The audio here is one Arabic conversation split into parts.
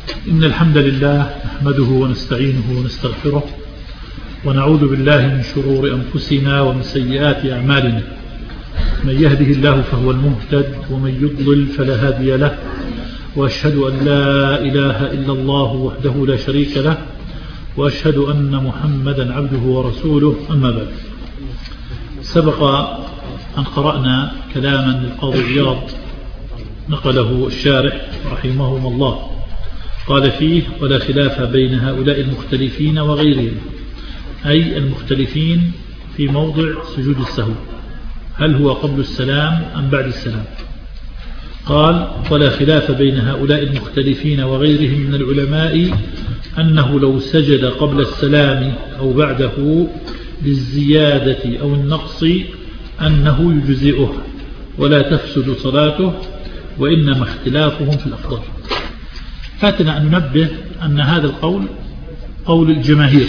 إن الحمد لله نحمده ونستعينه ونستغفره ونعوذ بالله من شرور أنفسنا ومن سيئات أعمالنا. من يهده الله فهو المهتد ومن يضلل فلا هادي له، وأشهد أن لا إله إلا الله وحده لا شريك له، وأشهد أن محمدا عبده ورسوله. أما بعد، سبق أن قرأنا كلاما للقاضي عياض نقله الشارح رحمه الله، قال فيه: ولا خلاف بين هؤلاء المختلفين وغيرهم، أي المختلفين في موضع سجود السهو، هل هو قبل السلام أم بعد السلام؟ قال: ولا خلاف بين هؤلاء المختلفين وغيرهم من العلماء أنه لو سجد قبل السلام أو بعده للزيادة أو النقص أنه يجزئه ولا تفسد صلاته، وإنما اختلافهم في الأفضل. فاتنا أن ننبه أن هذا القول قول الجماهير،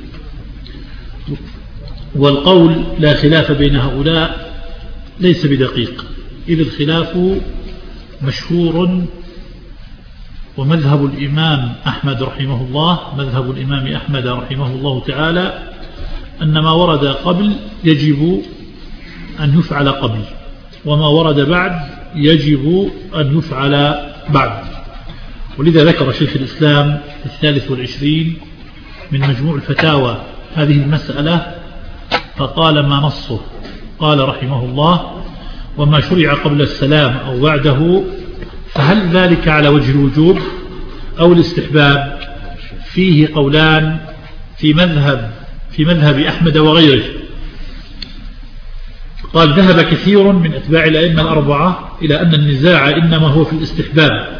والقول لا خلاف بين هؤلاء ليس بدقيق، إذ الخلاف مشهور، ومذهب الإمام أحمد رحمه الله، مذهب الإمام أحمد رحمه الله تعالى، أن ما ورد قبل يجب أن يفعل قبل، وما ورد بعد يجب أن يفعل بعد. ولذا ذكر شيخ الإسلام في 23 من مجموع الفتاوى هذه المسألة، فقال ما نصه، قال رحمه الله: وما شرع قبل السلام أو بعده فهل ذلك على وجه الوجوب أو الاستحباب؟ فيه قولان في مذهب أحمد وغيره. قال: ذهب كثير من أتباع الأئمة الأربعة إلى أن النزاع إنما هو في الاستحباب،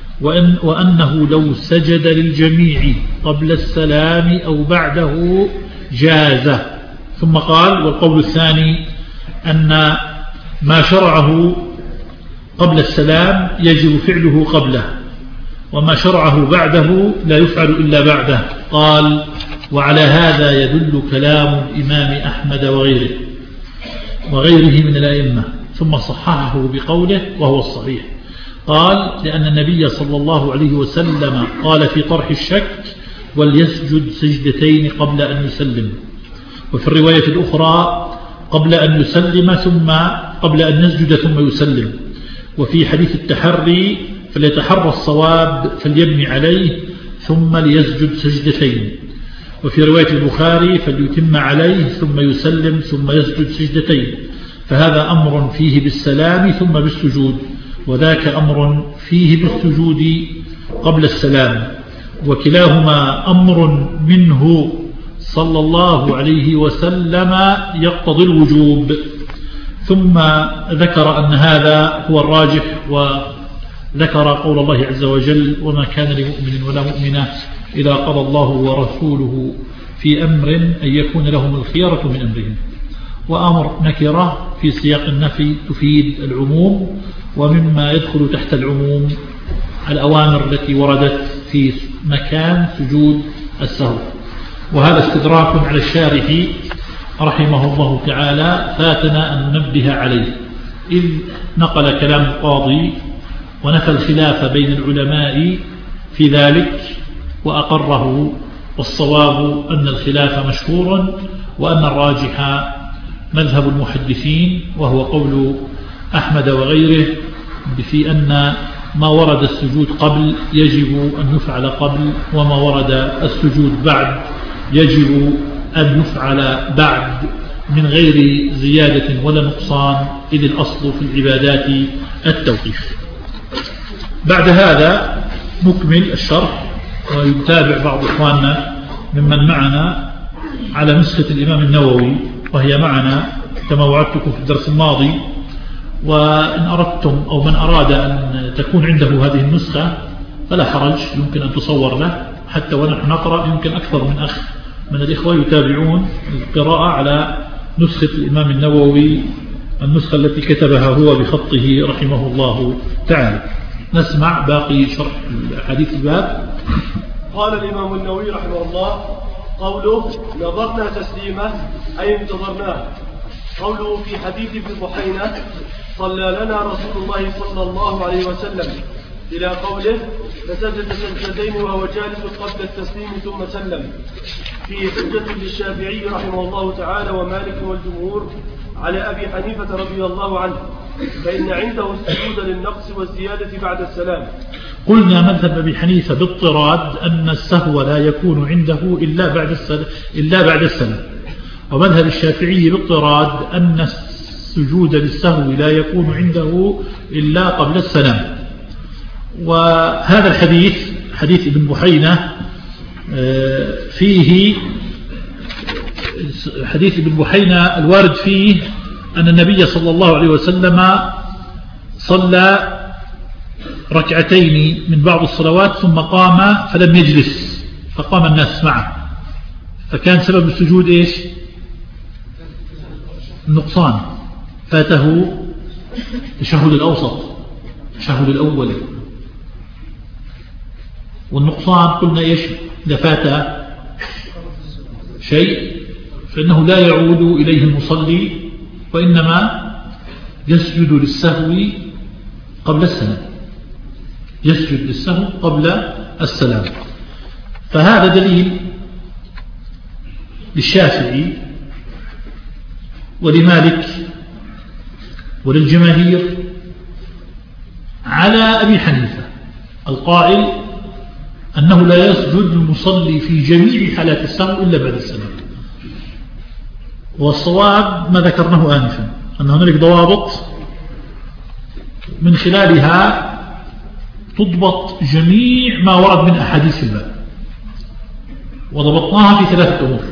وأنه لو سجد للجميع قبل السلام أو بعده جاز. ثم قال: والقول الثاني أن ما شرعه قبل السلام يجب فعله قبله، وما شرعه بعده لا يفعل إلا بعده. قال: وعلى هذا يدل كلام الإمام أحمد وغيره من الأئمة. ثم صححه بقوله وهو الصحيح، قال: لأن النبي صلى الله عليه وسلم قال في طرح الشك: وليسجد سجدتين قبل أن يسلم. وفي الرواية الأخرى: قبل أن يسلم ثم قبل أن يسجد ثم يسلم. وفي حديث التحري: فليتحرى الصواب فليبني عليه ثم ليسجد سجدتين. وفي رواية البخاري: فليتم عليه ثم يسلم ثم يسجد سجدتين. فهذا أمر فيه بالسلام ثم بالسجود، وذاك أمر فيه بالسجود قبل السلام، وكلاهما أمر منه صلى الله عليه وسلم يقتضي الوجوب. ثم ذكر أن هذا هو الراجح، وذكر قول الله عز وجل: وما كان لمؤمن ولا مؤمنة إذا قضى الله ورسوله في أمر أن يكون لهم الخيرة من أمرهم. وأمر نكرة في سياق النفي تفيد العموم، ومما يدخل تحت العموم الأوامر التي وردت في مكان سجود السهو. وهذا استدراك على الشارح رحمه الله تعالى، فاتنا أن ننبه عليه، إذ نقل كلام القاضي ونفى الخلاف بين العلماء في ذلك وأقره، والصواب أن الخلاف مشهور، وأن الراجح مذهب المحدثين وهو قول أحمد وغيره، في أن ما ورد السجود قبل يجب أن يفعل قبل، وما ورد السجود بعد يجب أن يفعل بعد من غير زيادة ولا نقصان، إذ الأصل في العبادات التوقيف. بعد هذا نكمل الشرح، ويتابع بعض إخواننا ممن معنا على نسخة الإمام النووي، وهي معنا كما وعدتكم في الدرس الماضي. وإن أردتم أو من أراد أن تكون عنده هذه النسخة فلا حرج، يمكن أن تصور له، حتى ونحن نقرأ يمكن أكثر من أخ من الإخوة يتابعون القراءة على نسخة الإمام النووي، النسخة التي كتبها هو بخطه رحمه الله تعالى. نسمع باقي شرح حديث الباب. قال الإمام النووي رحمه الله: قوله نظرنا تسليمه أي انتظرناه. قوله في حديث ابن بحينة: صلى لنا رسول الله صلى الله عليه وسلم إلى قوله فسجد سجدتين وهو جالس قبل التسليم ثم سلم، فيه حجة للشافعي رحمه الله تعالى ومالك والجمهور على أبي حنيفة رضي الله عنه، فإن عنده السجود للنقص والزيادة بعد السلام. قلنا مذهب أبي حنيفة باضطراد أن السهو لا يكون عنده إلا بعد السلام، ومذهب الشافعي باضطراد أن السجود للسهو لا يكون عنده إلا قبل السلام. وهذا الحديث حديث ابن بحينة فيه حديث ابن بحينة الوارد فيه أن النبي صلى الله عليه وسلم صلى ركعتين من بعض الصلوات ثم قام فلم يجلس فقام الناس معه، فكان سبب السجود إيش؟ النقصان، فاته التشهد الأوسط التشهد الأول. والنقصان قلنا إيش؟ إذا فات شيء فإنه لا يعود إليه المصلي وإنما يسجد للسهو قبل السلام، يسجد للسهو قبل السلام. فهذا دليل للشافعي ولمالك وللجماهير على أبي حنيفة القائل أنه لا يسجد المصلي في جميع حالات السهو إلا بعد السلام. والصواب ما ذكرناه آنفا أن هناك ضوابط من خلالها تضبط جميع ما ورد من أحاديث الباب، وضبطناها في 3 أمور،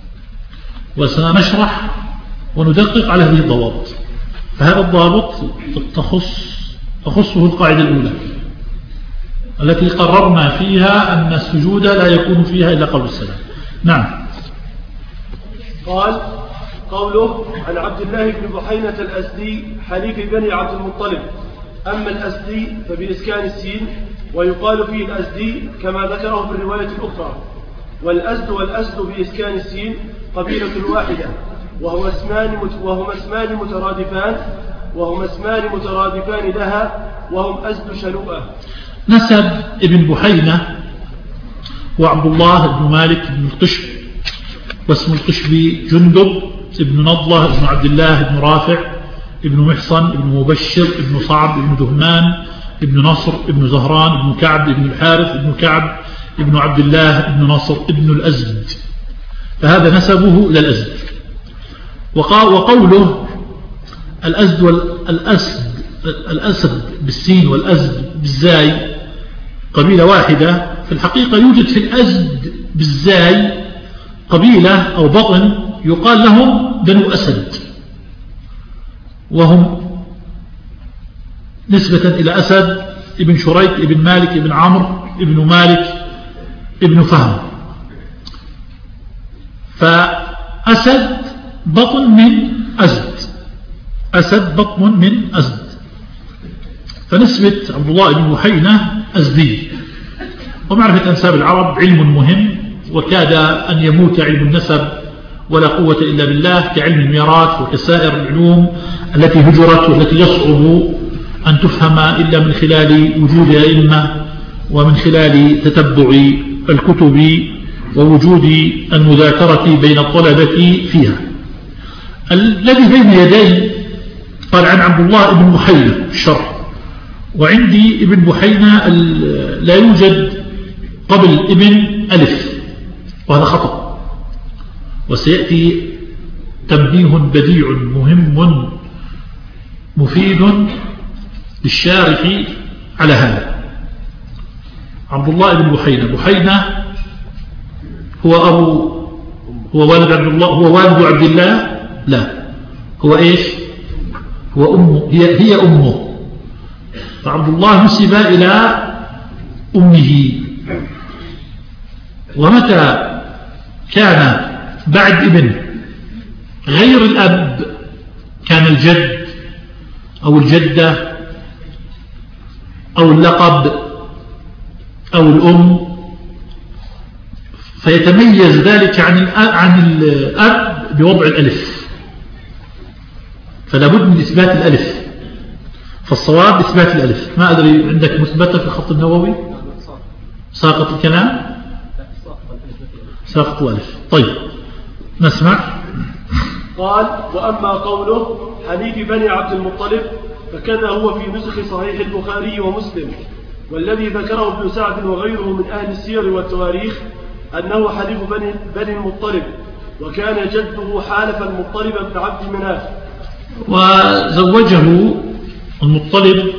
وسنشرح وندقق على هذه الضوابط. فهذا الضابط تخصه القاعدة الأولى التي قررنا فيها أن السجود لا يكون فيها إلا قبل السلام. نعم. قال قوله عن عبد الله بن بحينة الأسدي حليف بني عبد المطلب. أما الأسدي فبإسكان السين، ويقال فيه الأسدي كما ذكره في الرواية الأخرى. والأسد بإسكان السين قبيلة واحدة، وهما اسمان مترادفان لها، وهم أسد شلوءة. نسب ابن بحينة وعبد الله بن مالك بن القشب، واسم القشبي جندب ابن نضلة ابن عبد الله بن رافع ابن محصن ابن مبشر ابن صعب ابن دهمان ابن نصر ابن زهران ابن كعب ابن الحارث ابن كعب ابن عبد الله ابن نصر ابن الأزد، فهذا نسبه إلى الأزد. وقوله الأسد بالسين والأزد بالزاي قبيلة واحدة، في الحقيقة يوجد في الأزد بالزاي قبيلة أو بطن يقال لهم بنو أسد، وهم نسبة إلى أسد ابن شريك ابن مالك ابن عمرو ابن مالك ابن فهم. فأسد بطن من أزد، أسد بطن من أزد، فنسبة عبد الله بن بحينة أزدي. ومعرفة أنساب العرب علم مهم، وكاد أن يموت علم النسب ولا قوة إلا بالله، كعلم الميراث وكسائر العلوم التي هجرت والتي يصعب أن تفهم إلا من خلال وجود أئمة ومن خلال تتبع الكتب ووجود المذاكرة بين الطلبة فيها. الذي بين يدي قال عن عبد الله بن بحينة الشرح، وعندي ابن بحينة لا يوجد قبل ابن ألف، وهذا خطأ، وسيأتي تنبيه بديع مهم مفيد للشارح على هذا. عبد الله بن بحينة هو والد عبد الله، هو والد عبد الله؟ لا، هو إيش؟ هو أمه، هي أمه. فعبد الله نسب إلى أمه. ومتى كان بعد ابن غير الأب كان الجد أو الجدة أو اللقب أو الأم، فيتميز ذلك عن الأب بوضع الألف، فلا بد من إثبات الألف. فالصواب إثبات الألف. ما أدري عندك مثبتة في الخط النووي ساقط الكلام ساقط الألف. طيب نسمع. قال وأما قوله حليف بني عبد المطلب فكذا هو في نسخ صحيح البخاري ومسلم، والذي ذكره ابن سعد وغيره من أهل السير والتواريخ أنه حليف بني المطلب، وكان جده حالف المطلب بن عبد مناف. وزوجه المطلب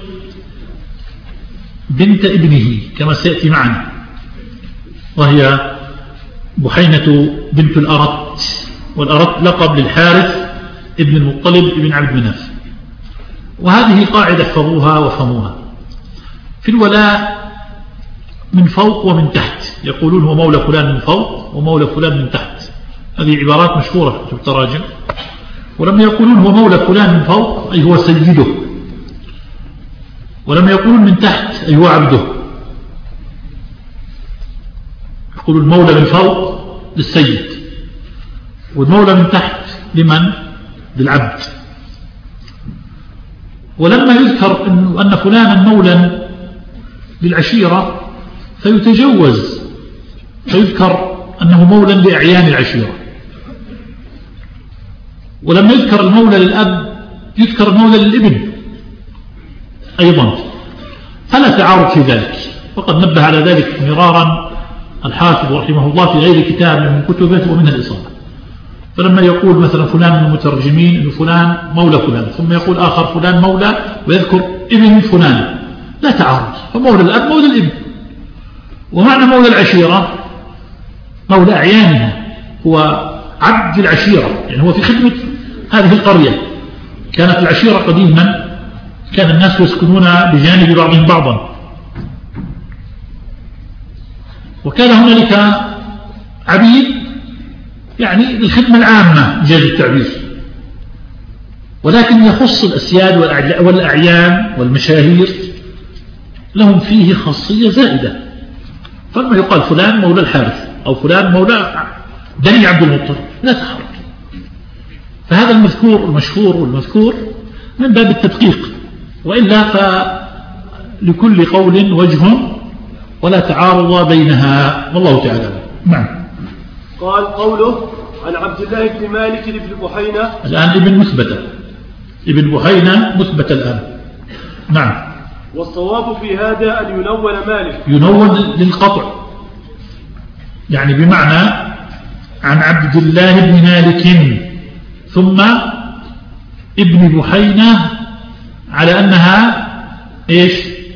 بنت ابنه كما سيأتي معنا، وهي بحينة بنت الأرت، والأرت لقب للحارث ابن المطلب ابن عبد مناف. وهذه قاعدة احفظوها وفهموها في الولاء من فوق ومن تحت. يقولون هو مولى فلان من فوق ومولى فلان من تحت، هذه عبارات مشهورة في التراجم. ولما يقولون هو مولى فلان من فوق أي هو سيده، ولما يقولون من تحت أي هو عبده. يقولون المولى من فوق للسيد، والمولى من تحت لمن؟ للعبد. ولما يذكر أن فلانا مولى للعشيرة فيتجوز فيذكر أنه مولى لأعيان العشيرة. ولما يذكر المولى للأب يذكر المولى للابن أيضا، فلا تعارض في ذلك. وقد نبه على ذلك مرارا الحافظ رحمه الله في غير كتاب من كتبه ومن الإصابة. فلما يقول مثلا فلان من المترجمين أنه فلان مولى فلان، ثم يقول آخر فلان مولى ويذكر ابن فلان، لا تعارض. فمولى الأب مولى الابن. ومعنى مولى العشيرة مولى أعيانها، هو عبد العشيرة، يعني هو في خدمة هذه القرية. كانت العشيرة قديما كان الناس يسكنون بجانب بعضهم بعضا، وكان هنالك عبيد يعني للخدمة العامة جاز التعبير، ولكن يخص الأسياد والأعيان والمشاهير لهم فيه خاصية زائدة. فلما يقال فلان مولى الحارث أو فلان مولى بني عبد المطلب لا تحرك. فهذا المذكور المشهور والمذكور من باب التدقيق، وإلا فلكل قول وجه ولا تعارض بينها، والله تعالى. نعم. قال قوله عن عبد الله بن مالك بن بحينة، الآن ابن مثبتة، ابن بحينة مثبتة الآن. نعم. والصواب في هذا أن ينون مالك، ينون للقطع، يعني بمعنى عن عبد الله بن مالك ثم ابن بحينة، على أنها إيش؟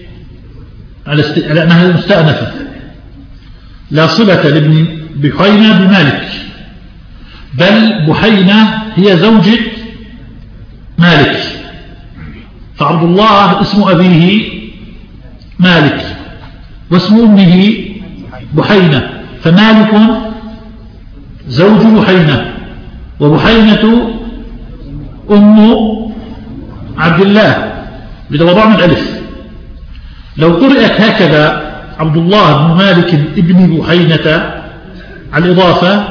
على أنها مستأنفة، لا صلة لابن بحينة بمالك، بل بحينة هي زوجة مالك. فعبد الله اسم أبيه مالك واسم أمه بحينة، فمالك زوج بحينة، وبحينة أم عبد الله بوضع الألف. لو قرأت هكذا عبد الله بن مالك ابن بحينة على الإضافة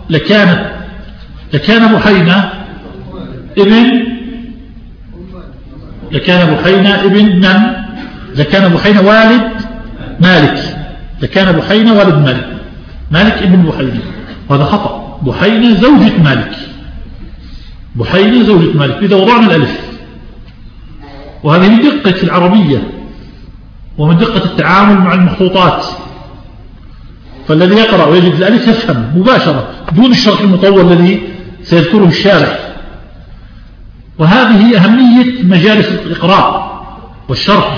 لكان بحينة ابن من؟ لكان بحينة والد مالك، لكان بحينة والد مالك ابن بحينة، وهذا خطأ. بحينة زوجة مالك، بحينة زوجة مالك إذا وضعنا الألف. وهذه من دقة العربية ومن دقة التعامل مع المخطوطات. فالذي يقرأ ويجد الألف يفهم مباشرة دون الشرح المطول الذي سيذكره الشارح. وهذه أهمية مجالس الإقراء والشرح،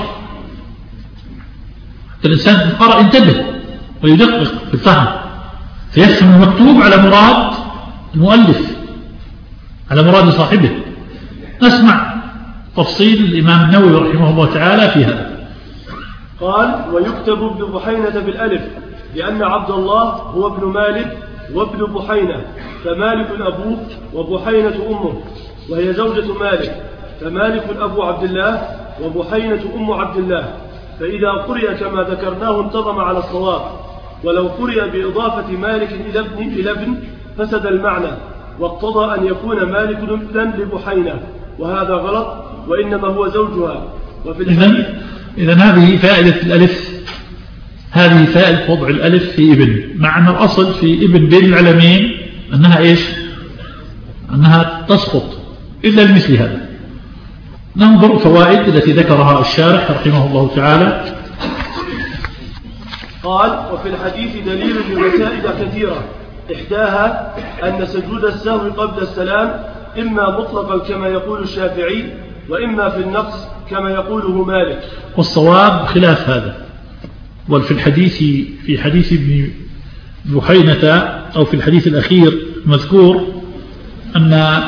حتى الإنسان يقرأ ينتبه ويدقق في الفهم فيفهم المكتوب على مراد المؤلف، على مراد صاحبه. نسمع تفصيل الإمام النووي رحمه الله تعالى في هذا. قال ويكتب ابن بحينة بالألف لأن عبد الله هو ابن مالك وابن بحينة، فمالك أبوه وبحينة أمه، وهي زوجة مالك، فمالك أبو عبد الله وبحينة أم عبد الله. فإذا قرئ كما ذكرناه انتظم على الصواب، ولو قرئ بإضافة مالك إلى ابن فسد المعنى، واقتضى أن يكون مالك ابنا لبحينة، وهذا غلط، وإنما هو زوجها. وفي الحديث إذن هذه فائدة الألف، هذه فائدة وضع الألف في ابن، مع أن الأصل في ابن بين العلمين أنها إيش؟ أنها تسقط إلا لمثل هذا. ننظر فوائد التي ذكرها الشارح رحمه الله تعالى. قال: وفي الحديث دليل لمسائل كثيرة، إحداها أن سجود السهو قبل السلام إما مطلقا كما يقول الشافعي، وإما في النقص كما يقوله مالك. والصواب خلاف هذا. وفي الحديث، في حديث ابن بحينة أو في الحديث الأخير مذكور أن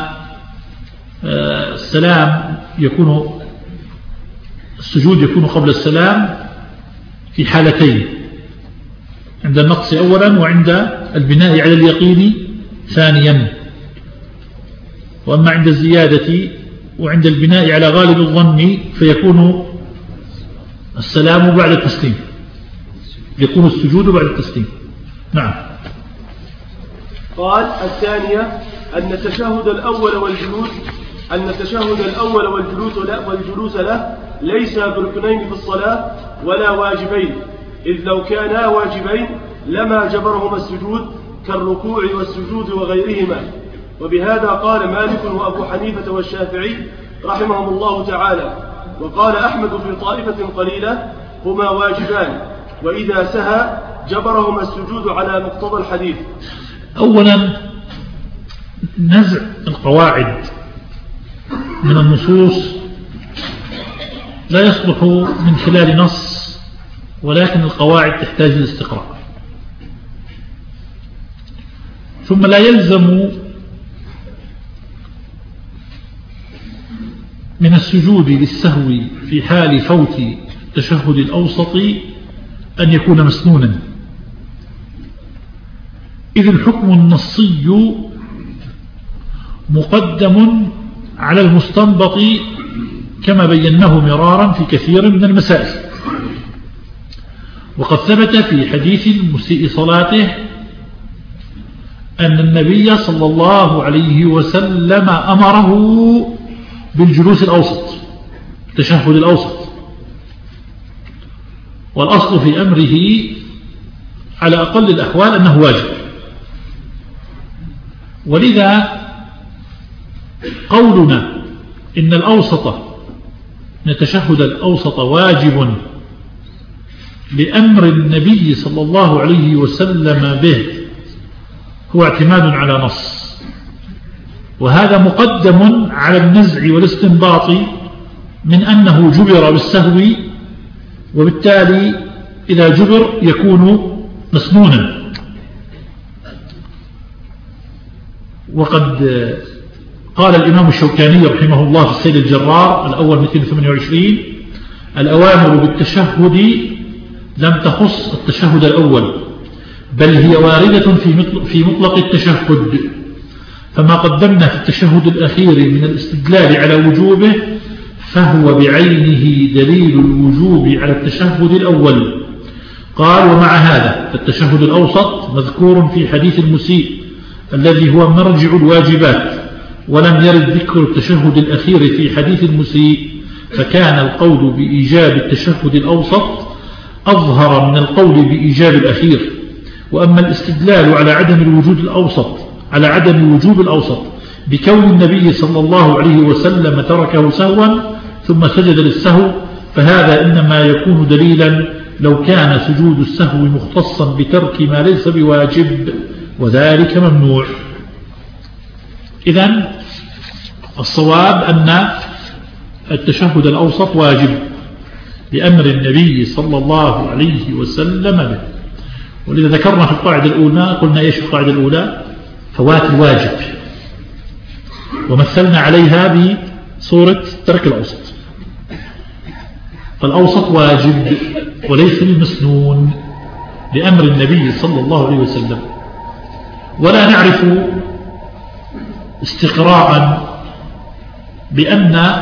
السلام يكون، السجود يكون قبل السلام في حالتين: عند النقص أولا، وعند البناء على اليقين ثانيا. وأما عند الزيادة وعند البناء على غالب الظن فيكون السلام بعد التسليم، يكون السجود بعد التسليم. نعم. قال: الثانية أن التشهد الأول والجلوس له ليس بركنين في الصلاة ولا واجبين، إذ لو كانا واجبين لما جبرهما السجود كالركوع والسجود وغيرهما. وبهذا قال مالك وأبو حنيفة والشافعي رحمهم الله تعالى. وقال أحمد في طائفة قليلة هما واجبان، وإذا سهى جبرهما السجود على مقتضى الحديث. أولا، نزع القواعد من النصوص لا يصلح من خلال نص، ولكن القواعد تحتاج للاستقراء. ثم لا يلزم من السجود للسهو في حال فوت التشهد الأوسط أن يكون مسنونا، إذ الحكم النصي مقدم على المستنبط كما بيناه مرارا في كثير من المسائل. وقد ثبت في حديث المسيء صلاته أن النبي صلى الله عليه وسلم أمره بالجلوس الأوسط، التشهد الأوسط، والأصل في أمره على أقل الأحوال أنه واجب. ولذا قولنا إن الأوسط، إن التشهد الأوسط واجب لأمر النبي صلى الله عليه وسلم به هو اعتماد على نص، وهذا مقدم على النزع والاستنباط من أنه جبر بالسهو، وبالتالي إذا جبر يكون مسنونا. وقد قال الإمام الشوكاني رحمه الله في السيل الجرار الأول 228: الأوامر بالتشهد لم تخص التشهد الأول، بل هي واردة في مطلق التشهد، فما قدمنا في التشهد الأخير من الاستدلال على وجوبه فهو بعينه دليل الوجوب على التشهد الأول. قال: ومع هذا فالتشهد الأوسط مذكور في حديث المسيء الذي هو مرجع الواجبات، ولم يرد ذكر التشهد الأخير في حديث المسيء، فكان القول بإيجاب التشهد الأوسط أظهر من القول بإيجاب الأخير. وأما الاستدلال على عدم وجوب الأوسط بكون النبي صلى الله عليه وسلم تركه سهوا ثم سجد للسهو، فهذا إنما يكون دليلا لو كان سجود السهو مختصا بترك ما ليس بواجب، وذلك ممنوع. إذن الصواب أن التشهد الأوسط واجب بأمر النبي صلى الله عليه وسلم به. ولذا ذكرنا في القاعدة الأولى، قلنا إيش القاعدة الأولى؟ فوات الواجب، ومثلنا عليها بصورة ترك الأوسط. فالأوسط واجب وليس المسنون لأمر النبي صلى الله عليه وسلم. ولا نعرف استقراء بأن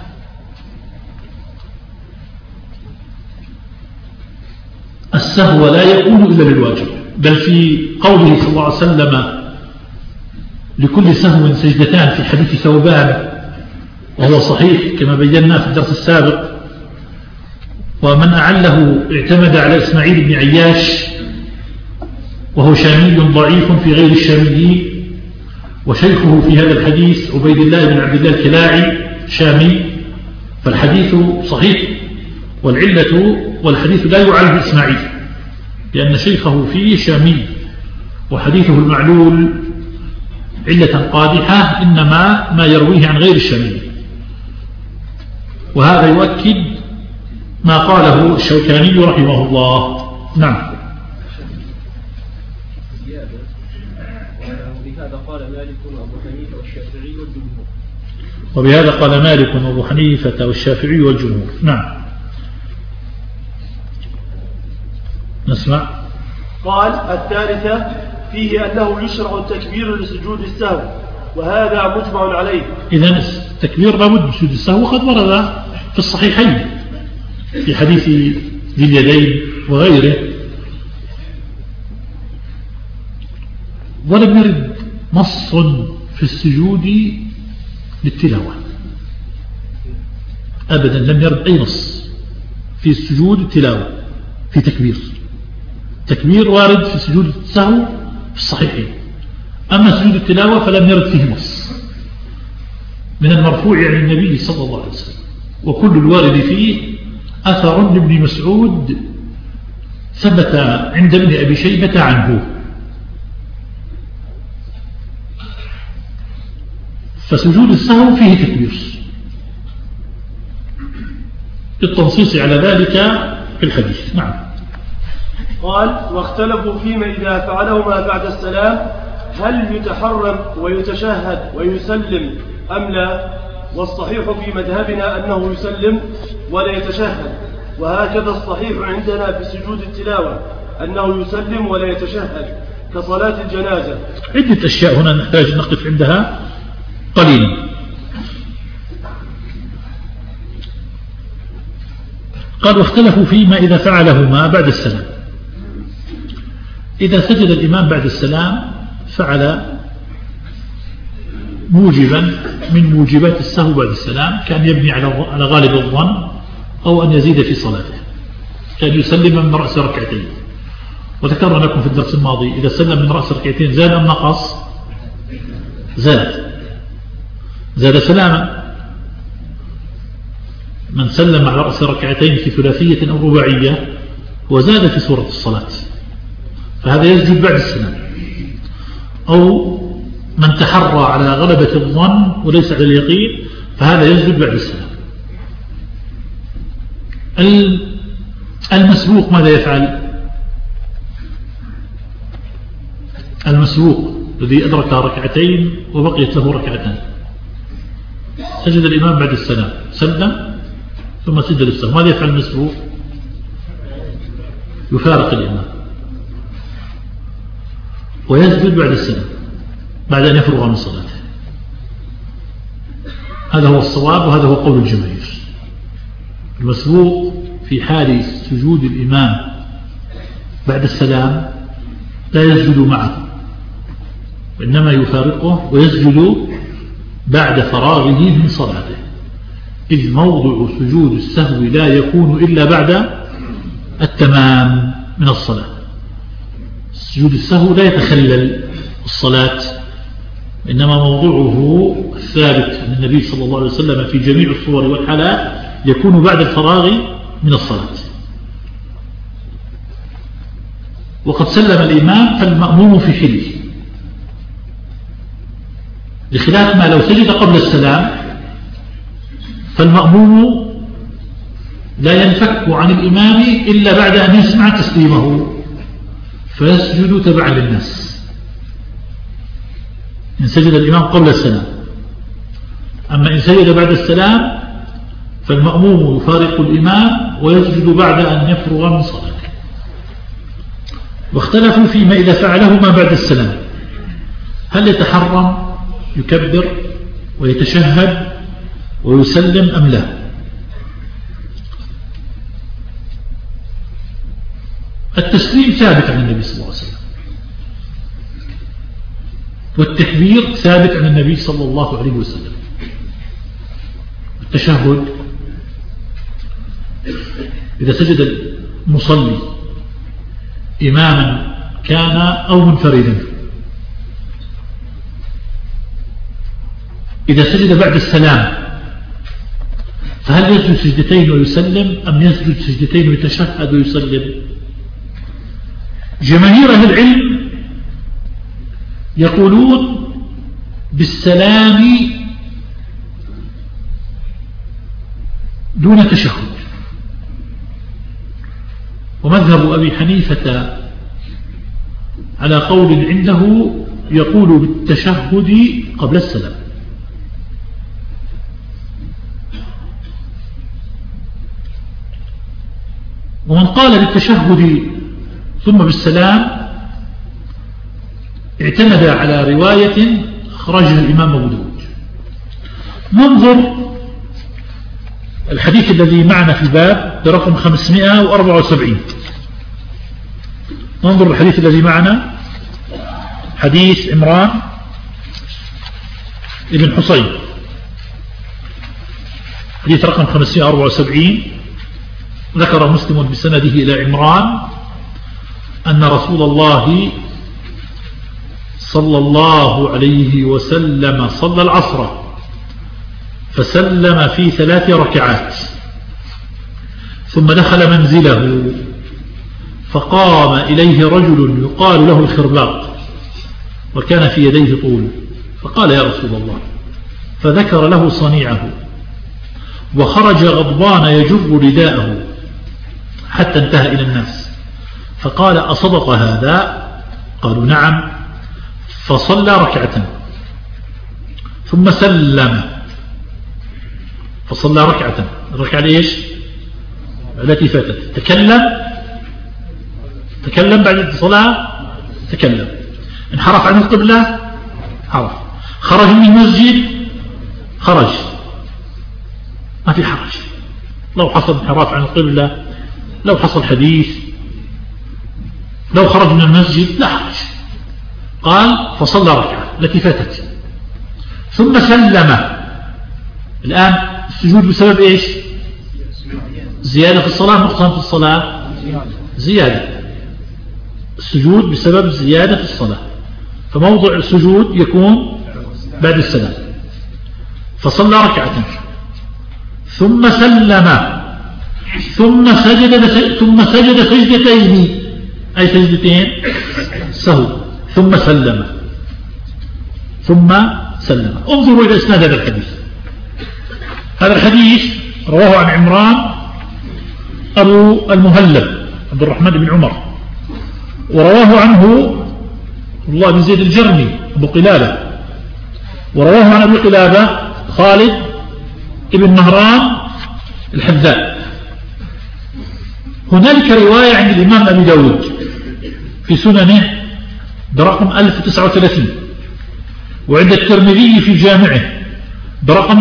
السهو لا يكون إلا للواجب، بل في قوله صلى الله عليه وسلم لكل سهو سجدتان في حديث ثوبان، وهو صحيح كما بينا في الدرس السابق، ومن أعله اعتمد على إسماعيل بن عياش وهو شامي ضعيف في غير الشاميين، وشيخه في هذا الحديث عبيد الله بن عبد الله الكلاعي شامي، فالحديث صحيح، والحديث لا يعل بإسماعيل لأن شيخه فيه شامي، وحديثه المعلول علة قادحة إنما ما يرويه عن غير الشامي. وهذا يؤكد ما قاله الشوكاني رحمه الله. نعم. وبهذا قال مالك وأبو حنيفة والشافعي والجمهور. وبهذا قال مالك وأبو حنيفة والشافعي والجمهور. نعم. نسمع. قال الثالثة فيه أنه يشرع التكبير لسجود السهو، وهذا مجمع عليه. إذن التكبير لابد سجود السهو، وقد ورد في الصحيحين في حديث ذي اليدين وغيره، ولم يرد نص في السجود للتلاوة أبدا، لم يرد أي نص في السجود التلاوة في تكبير وارد في سجود السهو في الصحيحين، أما سجود التلاوة فلم يرد فيه نص من المرفوع عن النبي صلى الله عليه وسلم، وكل الوارد فيه أثر لابن مسعود ثبت عند ابن أبي شيبة عنه. فسجود السهو فيه تكبير بالتنصيص على ذلك في الحديث. نعم. قال واختلفوا فيما إذا فعلهما بعد السلام هل يتحرم ويتشهد ويسلم أم لا، والصحيح في مذهبنا أنه يسلم ولا يتشهد، وهكذا الصحيح عندنا في سجود التلاوة أنه يسلم ولا يتشهد كصلاة الجنازة. عدة أشياء هنا نحتاج نقف عندها قليلا. قال واختلفوا فيما إذا فعلهما بعد السلام. إذا سجد الإمام بعد السلام فعل موجبا من موجبات السهو بعد السلام، كان يبني على غالب الظن أو أن يزيد في صلاته، كان يسلم من رأس ركعتين، وذكرنا لكم في الدرس الماضي إذا سلم من رأس ركعتين زاد أم نقص؟ زاد سلاما. من سلم على رأس ركعتين في ثلاثية أو رباعية وزاد في سورة الصلاة فهذا يسجد بعد السلام. أو من تحرى على غلبة الظن وليس على اليقين فهذا يسجد بعد السلام. المسبوق ماذا يفعل؟ المسبوق الذي أدرك ركعتين وبقيت له ركعتان، سجد الإمام بعد السلام، سلم ثم سجد السلام، ماذا يفعل المسبوق؟ يفارق الإمام ويسجد بعد السلام بعد أن يفرغ من صلاته. هذا هو الصواب وهذا هو قول الجماهير. المسبوق في حال سجود الإمام بعد السلام لا يسجد معه، وإنما يفارقه ويسجد بعد فراغه من صلاته، إذ موضع سجود السهو لا يكون إلا بعد التمام من الصلاة. سجود السهو لا يتخلل الصلاة، إنما موضوعه الثابت من النبي صلى الله عليه وسلم في جميع الصور والحالات يكون بعد الفراغ من الصلاة. وقد سلم الإمام فالمأموم في حله، بخلاف ما لو سجد قبل السلام فالمأموم لا ينفك عن الإمام إلا بعد أن يسمع تسليمه فيسجد تبعا للناس إن سجد الإمام قبل السلام. أما إن سجد بعد السلام فالمأموم يفارق الإمام ويسجد بعد أن يفرغ من صلاته. واختلفوا فيما إذا فعلهما بعد السلام هل يتحرم يكبر ويتشهد ويسلم أم لا. التسليم ثابت عن النبي صلى الله عليه وسلم، والتكبير ثابت عن النبي صلى الله عليه وسلم. التشهد إذا سجد المصلي إماما كان أو منفردا، إذا سجد بعد السلام فهل يسجد سجدتين ويسلم أم يسجد سجدتين ويتشهد ويسلم؟ جماهير أهل العلم يقولون بالسلام دون تشهد، ومذهب أبي حنيفة على قول عنده يقول بالتشهد قبل السلام. ومن قال بالتشهد ثم بالسلام اعتمد على رواية أخرجها الإمام أبو داود. ننظر الحديث الذي معنا في الباب برقم 574. ننظر الحديث الذي معنا، حديث عمران ابن حصين، حديث رقم 574. ذكر مسلم بسنده إلى عمران أن رسول الله صلى الله عليه وسلم صلى العصر فسلم في 3 ركعات، ثم دخل منزله فقام إليه رجل يقال له الخرباق وكان في يديه طول، فقال يا رسول الله، فذكر له صنيعه، وخرج غضبان يجر رداءه حتى انتهى إلى الناس، فقال أصدق هذا؟ قالوا نعم. فصلى ركعة ثم سلم، فصلى ركعة، الركعة ليش التي فاتت، تكلم بعد الصلاة، تكلم، انحرف عن القبلة، حرف، خرج من المسجد، خرج، ما في حرج. لو حصل انحراف عن القبلة، لو حصل حديث، لو خرج من المسجد لا حرج. قال فصلى ركعة التي فاتت ثم سلم. الآن السجود بسبب إيش؟ زيادة في الصلاة، نقصان في الصلاة، زيادة. السجود بسبب زيادة في الصلاة، فموضع السجود يكون بعد السلام. فصلى ركعة ثم سلم ثم سجد سجدتين، أي سجدتين سهو، ثم سلم. انظروا إلى إسناد هذا الحديث. هذا الحديث رواه عن عمران أبو المهلب عبد الرحمن بن عمر، ورواه عنه الله بن زيد الجرمي أبو قلابة، ورواه عن أبو قلابة خالد ابن مهران الحذاء. هنالك رواية عند الإمام أبي داود في سننه برقم 1039، وعند الترمذي في جامعه برقم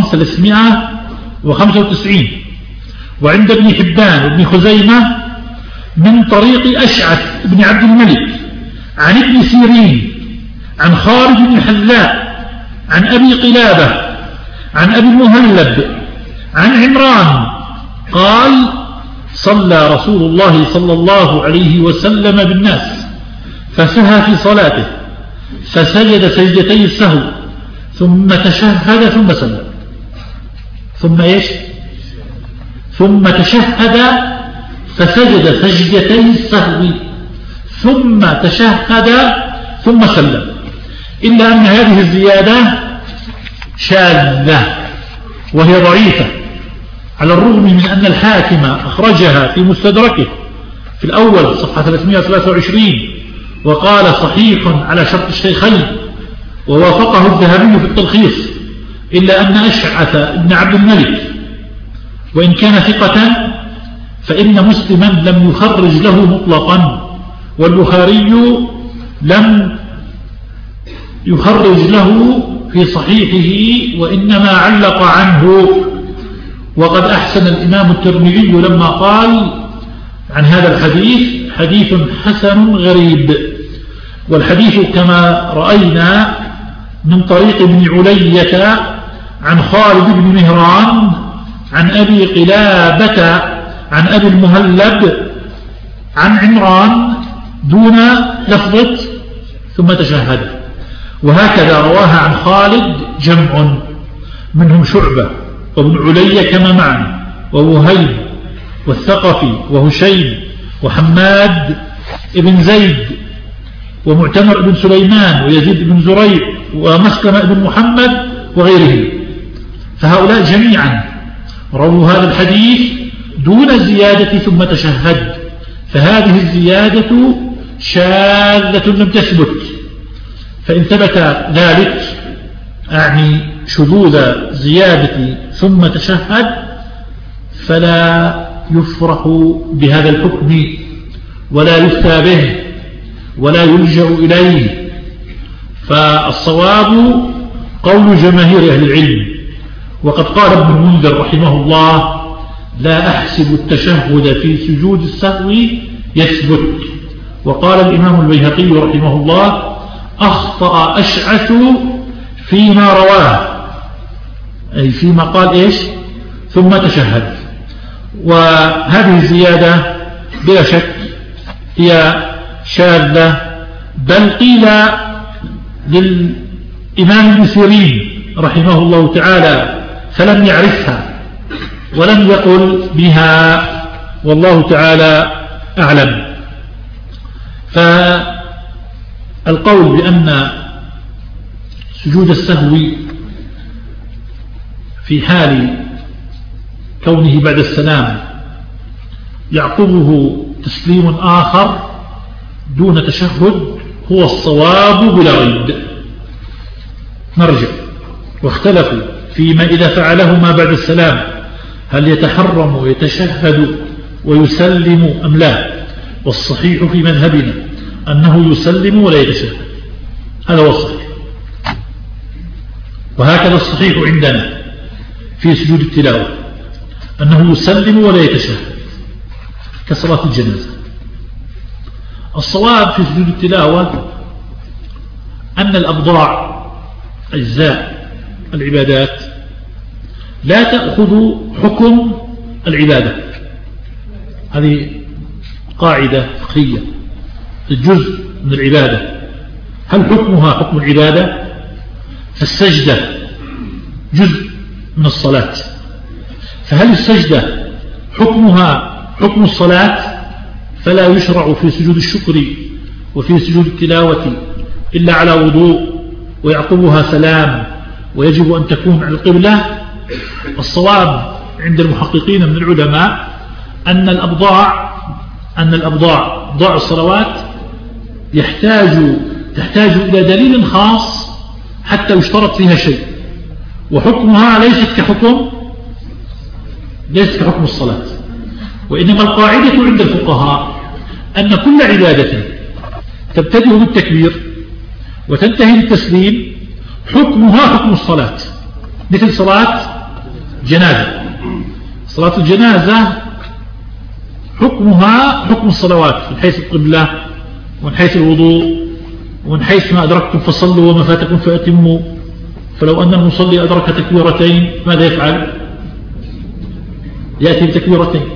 395، وعند ابن حبان وابن خزيمة من طريق أشعث بن عبد الملك عن ابن سيرين عن خالد بن الحذاء عن أبي قلابة عن أبي المهلب عن عمران قال صلى رسول الله صلى الله عليه وسلم بالناس فسهى في صلاته فسجد سجدتي السهو ثم تشهد ثم سلم. ثم تشهد فسجد سجدتي السهو ثم تشهد ثم سلم، إلا أن هذه الزيادة شاذة وهي ضعيفة، على الرغم من أن الحاكم أخرجها في مستدركه في الأول صفحة 323 وقال صحيح على شرط الشيخين، ووافقه الذهبي في التلخيص، إلا أن أشعث بن عبد الملك وإن كان ثقة فإن مسلما لم يخرج له مطلقا، والبخاري لم يخرج له في صحيحه وإنما علق عنه. وقد أحسن الإمام الترمذي لما قال عن هذا الحديث حديث حسن غريب. والحديث كما رأينا من طريق ابن علية عن خالد بن مهران عن أبي قلابة عن أبي المهلب عن عمران دون لفظة ثم تشهد. وهكذا رواها عن خالد جمع منهم شعبة وابن علي كما معنا ووهيب والثقفي وهشيم وحماد ابن زيد ومعتمر بن سليمان ويزيد بن زريع ومسلم بن محمد وغيرهم. فهؤلاء جميعا رووا هذا الحديث دون زيادة ثم تشهد، فهذه الزيادة شاذة لم تثبت. فإن ثبت ذلك أعني شذوذ زيادة ثم تشهد فلا يفرح بهذا الحكم ولا يفتى به ولا يلجأ إليه. فالصواب قول جماهير أهل العلم. وقد قال ابن المنذر رحمه الله: لا أحسب التشهد في سجود السهو يثبت. وقال الإمام البيهقي رحمه الله: أخطأ أشعث فيما رواه، أي فيما قال إيش ثم تشهد. وهذه الزيادة بلا شك هي شاذة، بل قيل للإمام ابن سيرين رحمه الله تعالى فلم يعرفها ولم يقل بها، والله تعالى أعلم. فالقول بأن سجود السهو في حال كونه بعد السلام يعقبه تسليم آخر دون تشهد هو الصواب بلا ريب. نرجع. واختلفوا فيما إذا فعلهما بعد السلام هل يتحرم ويتشهد ويسلم أم لا. والصحيح في مذهبنا أنه يسلم ولا يتشهد، هذا هو الصحيح. وهكذا الصحيح عندنا في سجود التلاوة أنه يسلم ولا يتشهد كصلاة الجنازة. الصواب في سجود التلاوة أن الأبضاع أجزاء العبادات لا تأخذ حكم العبادة. هذه قاعدة فقهية. الجزء من العبادة هل حكمها حكم العبادة؟ فالسجدة جزء من الصلاة، فهل السجدة حكمها حكم الصلاة؟ فلا يشرع في سجود الشكر وفي سجود التلاوة إلا على وضوء ويعقبها سلام ويجب أن تكون على القبلة. الصواب عند المحققين من العلماء أن الأبضاع ضاع الصلوات تحتاج إلى دليل خاص حتى يشترط فيها شيء، وحكمها ليست كحكم الصلاة. وإنما القاعدة عند الفقهاء أن كل عبادة تبتدئ بالتكبير وتنتهي بالتسليم حكمها حكم الصلاة، مثل صلاة جنازة. صلاة الجنازة حكمها حكم الصلوات من حيث القبلة ومن حيث الوضوء ومن حيث ما أدركتم فصلوا وما فاتكم فأتموا. فلو أن المصلي أدرك تكبيرتين ماذا يفعل؟ يأتي بتكبيرتين.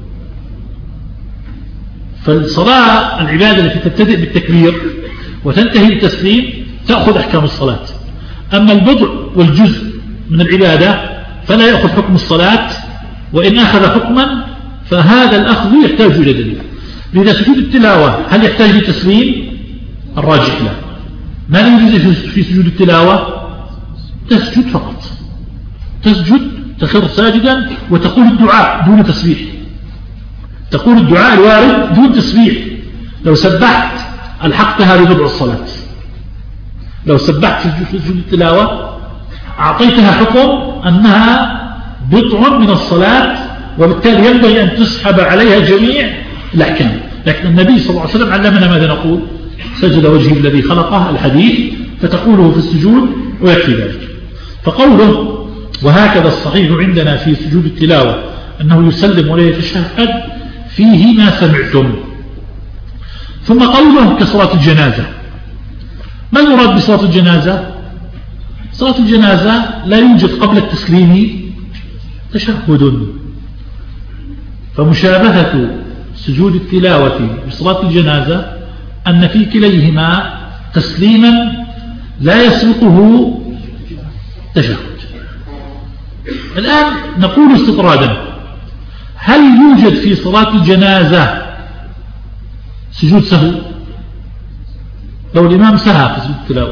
فالصلاة العبادة التي تبتدئ بالتكبير وتنتهي بالتسليم تأخذ أحكام الصلاة. أما البضع والجزء من العبادة فلا يأخذ حكم الصلاة، وإن أخذ حكما فهذا الأخذ يحتاج إلى دليل. لذا سجود التلاوة هل يحتاج لتسليم؟ الراجح لا. ما يجوز في سجود التلاوة؟ تسجد فقط، تسجد تخر ساجدا وتقول الدعاء دون تسبيح، تقول الدعاء الوارد دون تسبيح. لو سبحت ألحقتها ببضع الصلاة، لو سبحت في سجود التلاوة أعطيتها حكم أنها بضع من الصلاة، وبالتالي ينبغي أن تسحب عليها جميع الأحكام. لكن النبي صلى الله عليه وسلم علمنا ماذا نقول؟ سجد وجهه الذي خلقه، الحديث، فتقوله في السجود ويكفي ذلك. فقوله وهكذا الصحيح عندنا في سجود التلاوة أنه يسلم ولا يتشهد فيه ما سمعتم. ثم قوله كصلاة الجنازة. ما المراد بصلاة الجنازة؟ صلاة الجنازة لا يوجد قبل التسليم تشهد، فمشابهة سجود التلاوة بصلاة الجنازة أن في كليهما تسليما لا يسبقه تشهد. الآن نقول استطرادا: هل يوجد في صلاة الجنازة سجود سهو؟ لو الإمام سهى في سجود التلاوة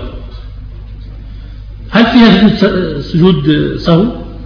هل فيها سجود سهو؟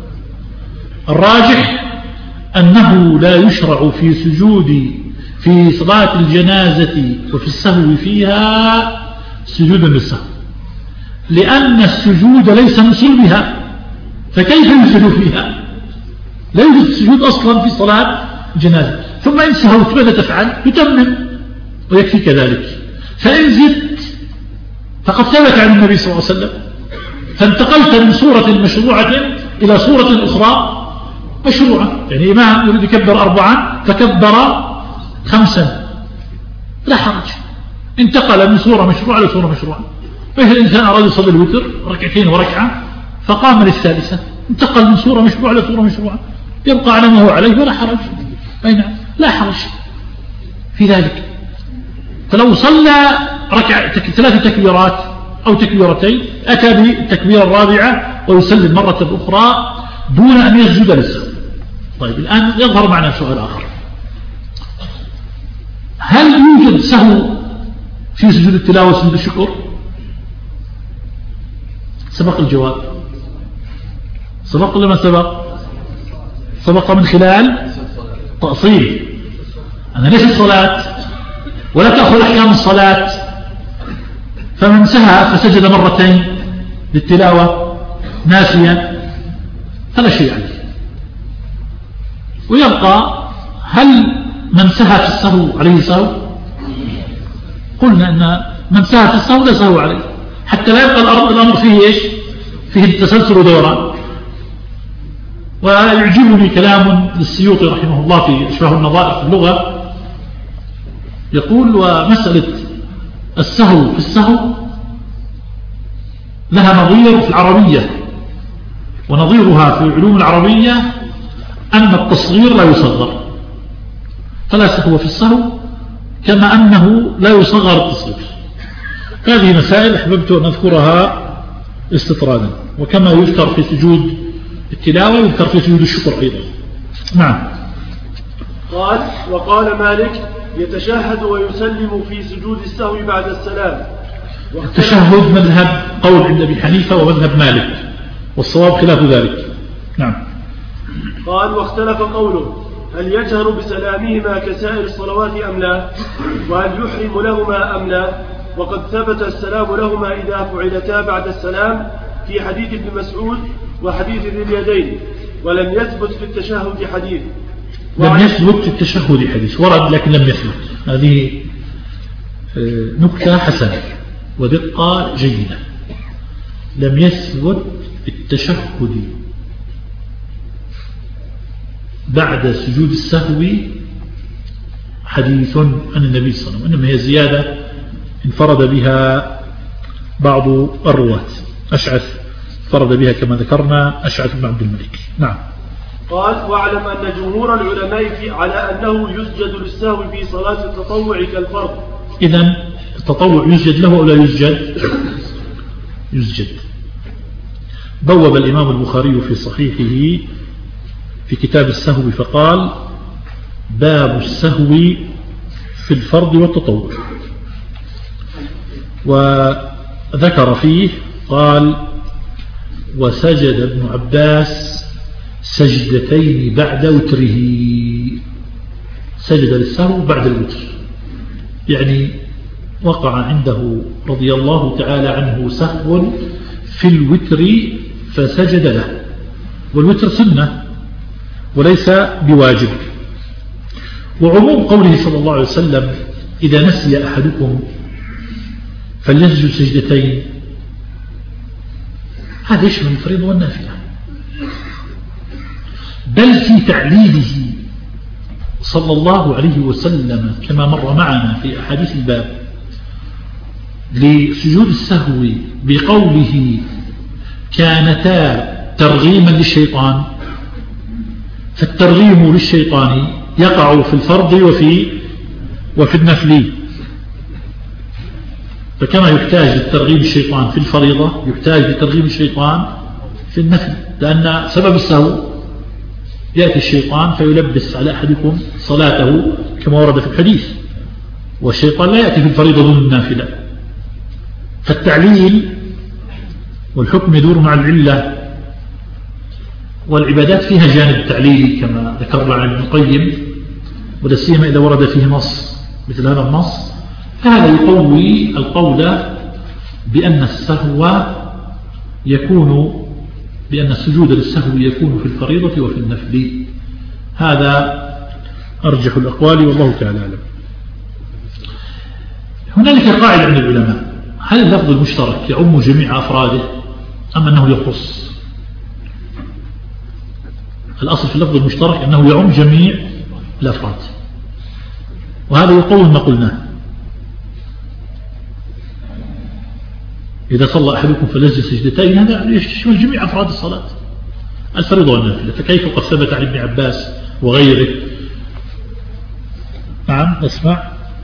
الراجح أنه لا يشرع في صلاة الجنازة وفي السهو فيها سجود للسهو، لأن السجود ليس من صلبها، فكيف يسجد فيها؟ لا يوجد سجود أصلا في صلاة الجنازة. ثم إن سهوت ماذا تفعل؟ يتمم ويكفي كذلك. فإن زدت فقد ثبت عن النبي صلى الله عليه وسلم، فانتقلت من صورة مشروعة إلى صورة أخرى مشروعة. يعني إمام يريد يكبر 4 فكبر 5 لا حرج، انتقل من صورة مشروعة إلى صورة مشروعة. فإذا الإنسان أراد يصلي الوتر 2 وركعة فقام للثالثة، انتقل من صورة مشروعة إلى صورة مشروعة، يبقى على ما هو عليه ولا حرج. أي نعم لا حرج في ذلك. فلو صلى 3 تكبيرات أو تكبيرتين أتى بالتكبيرة الرابعة ويسلم مرة أخرى دون أن يسجد للسهو. طيب الآن يظهر معنا سؤال آخر: هل يوجد سهو في سجود التلاوة وسجود الشكر؟ سبق الجواب. سبق ولا ما سبق؟ سبق من خلال تأصيل أنا ليس الصلاة ولا تأخذ أحكام الصلاة، فمن سهى فسجد 2 مرتين للتلاوة ناسيا فلا شيء عليه. ويبقى هل من سهى في السهو عليه سهو؟ قلنا أن من سهى في السهو لا سهو عليه، حتى لا يبقى الأمر فيه إيش؟ فيه التسلسل ودوران. ويعجبني كلام للسيوطي رحمه الله في إشباه النظائر في اللغة، يقول: ومسألة السهو في السهو لها نظير في العربية، ونظيرها في العلوم العربية أن التصغير لا يصغر، فلا سهو في السهو كما أنه لا يصغر التصغير. هذه مسائل أحببت أن أذكرها استطرادا، وكما يذكر في سجود التلاوة يذكر في سجود الشكر أيضا. نعم. قال: وقال مالك: يتشهد ويسلم في سجود السهو بعد السلام. التشهد مذهب قول عند أبي حنيفة ومذهب مالك، والصواب خلاف ذلك. نعم. قال: واختلف قوله: هل يجهر بسلامهما كسائر الصلوات أم لا؟ وهل يحرم لهما أم لا؟ وقد ثبت السلام لهما إذا فعلتا بعد السلام في حديث ابن مسعود وحديث ذي اليدين، ولم يثبت في التشهد حديث. لم يثبت في التشهد حديث، ورد لكن لم يثبت. هذه نكتة حسنة ودقة جيدة. لم يثبت في التشهد بعد سجود السهو حديث عن النبي صلى الله عليه وسلم، إنما هي زيادة انفرد بها بعض الرواة. أشعث فرد بها كما ذكرنا أشعث بن عبد الملك. نعم. قال: واعلم أن جمهور العلماء على أنه يسجد للسهو في صلاة التطوع كالفرض. إذن التطوع يسجد له أو لا يسجد؟ يسجد. بوب الإمام البخاري في صحيحه في كتاب السهو فقال: باب السهو في الفرض والتطوع. وذكر فيه قال: وسجد ابن عباس سجدتين بعد وتره. سجد للسهو بعد الوتر، يعني وقع عنده رضي الله تعالى عنه سهو في الوتر فسجد له، والوتر سنة وليس بواجب. وعموم قوله صلى الله عليه وسلم: إذا نسي أحدكم فليسجد سجدتين، هذا يشمل الفريضة والنافلة. بل في تعليله صلى الله عليه وسلم كما مر معنا في أحاديث الباب لسجود السهو بقوله: كانتا ترغيما للشيطان، فالترغيم للشيطان يقع في الفرض وفي النفل. فكما يحتاج للترغيب الشيطان في الفريضة يحتاج لترغيب الشيطان في النفل، لأن سبب السهو يأتي الشيطان فيلبس على أحدكم صلاته كما ورد في الحديث، والشيطان لا يأتي في الفريضة دون النافلة. فالتعليل والحكم يدور مع العلة، والعبادات فيها جانب تعليلي كما ذكر ابن القيم، ولا سيما إذا ورد فيه نص مثل هذا النص، فهذا يقوي القول بأن السجود للسهو يكون في الفريضة وفي النفل. هذا أرجح الأقوال والله تعالى أعلم. هنالك قاعدة عند العلماء: هل اللفظ المشترك يعم جميع أفراده أم أنه يخص؟ الأصل في اللفظ المشترك أنه يعم جميع الأفراد، وهذا يقوي ما قلناه. إذا صلى أحدكم فليسجد سجدتين، هذا يشمل جميع أفراد الصلاة الفريضة والنافلة. فكيف قد ثبت عن ابن عباس وغيره؟ نعم نسمع.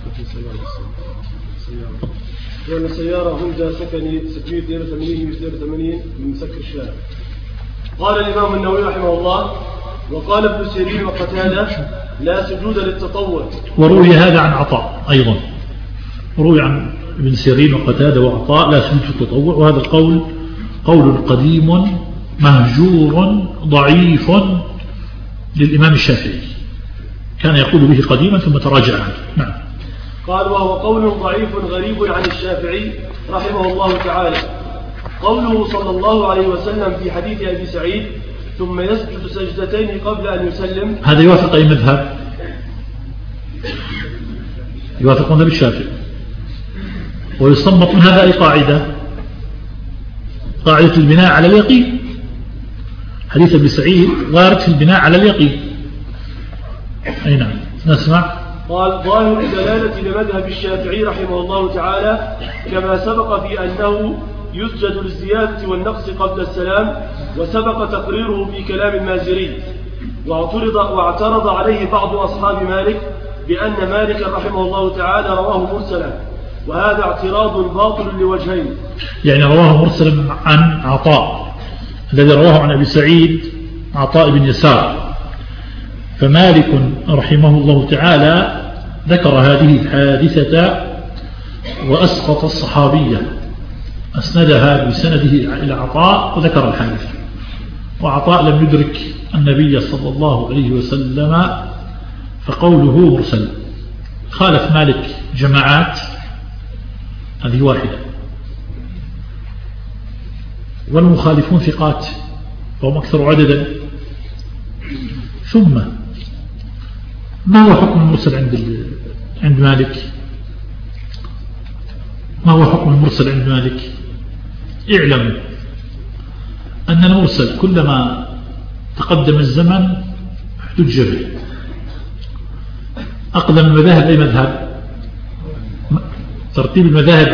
يعني سيارة هوندا سكني 682 من مسكر الشارع. قال الإمام النووي رحمه الله: وقال ابن سيرين وقتادة: لا سجود للتطوع. وروي هذا عن عطاء أيضا، روي عن ابن سيرين وقتادة وعطاء: لا سجود للتطوع. وهذا القول قول قديم مهجور ضعيف للإمام الشافعي، كان يقول به قديما ثم تراجع عنه. نعم. قال: وهو قول ضعيف غريب عن الشافعي رحمه الله تعالى. قوله صلى الله عليه وسلم في حديث أبي سعيد: ثم يسجد سجدتين قبل أن يسلم، هذا يوافق أي مذهب؟ يوافق مذهب الشافعي. ويستنبط من هذا أي قاعدة البناء على اليقين. حديث أبي سعيد وارد في البناء على اليقين. أي نعم نسمع. قال: ظاهر الدلالة لمذهب الشافعي رحمه الله تعالى كما سبق في أنه يسجد للزيادة والنقص قبل السلام، وسبق تقريره في كلام المازري. واعترض عليه بعض أصحاب مالك بأن مالك رحمه الله تعالى رواه مرسلا، وهذا اعتراض باطل لوجهين. يعني رواه مرسلا عن عطاء، الذي رواه عن أبي سعيد عطاء بن يسار، فمالك رحمه الله تعالى ذكر هذه الحادثة وأسقط الصحابية، أسندها بسنده إلى عطاء وذكر الحادثة. وعطاء لم يدرك النبي صلى الله عليه وسلم، فقوله مرسل. خالف مالك جماعات، هذه واحدة، والمخالفون ثقات وهم أكثر عددا. ثم ما هو حكم المرسل عند مالك؟ ما هو حكم المرسل عند مالك؟ اعلموا أن المرسل كلما تقدم الزمن احتج به. أقدم المذاهب أي مذهب؟ ترتيب المذاهب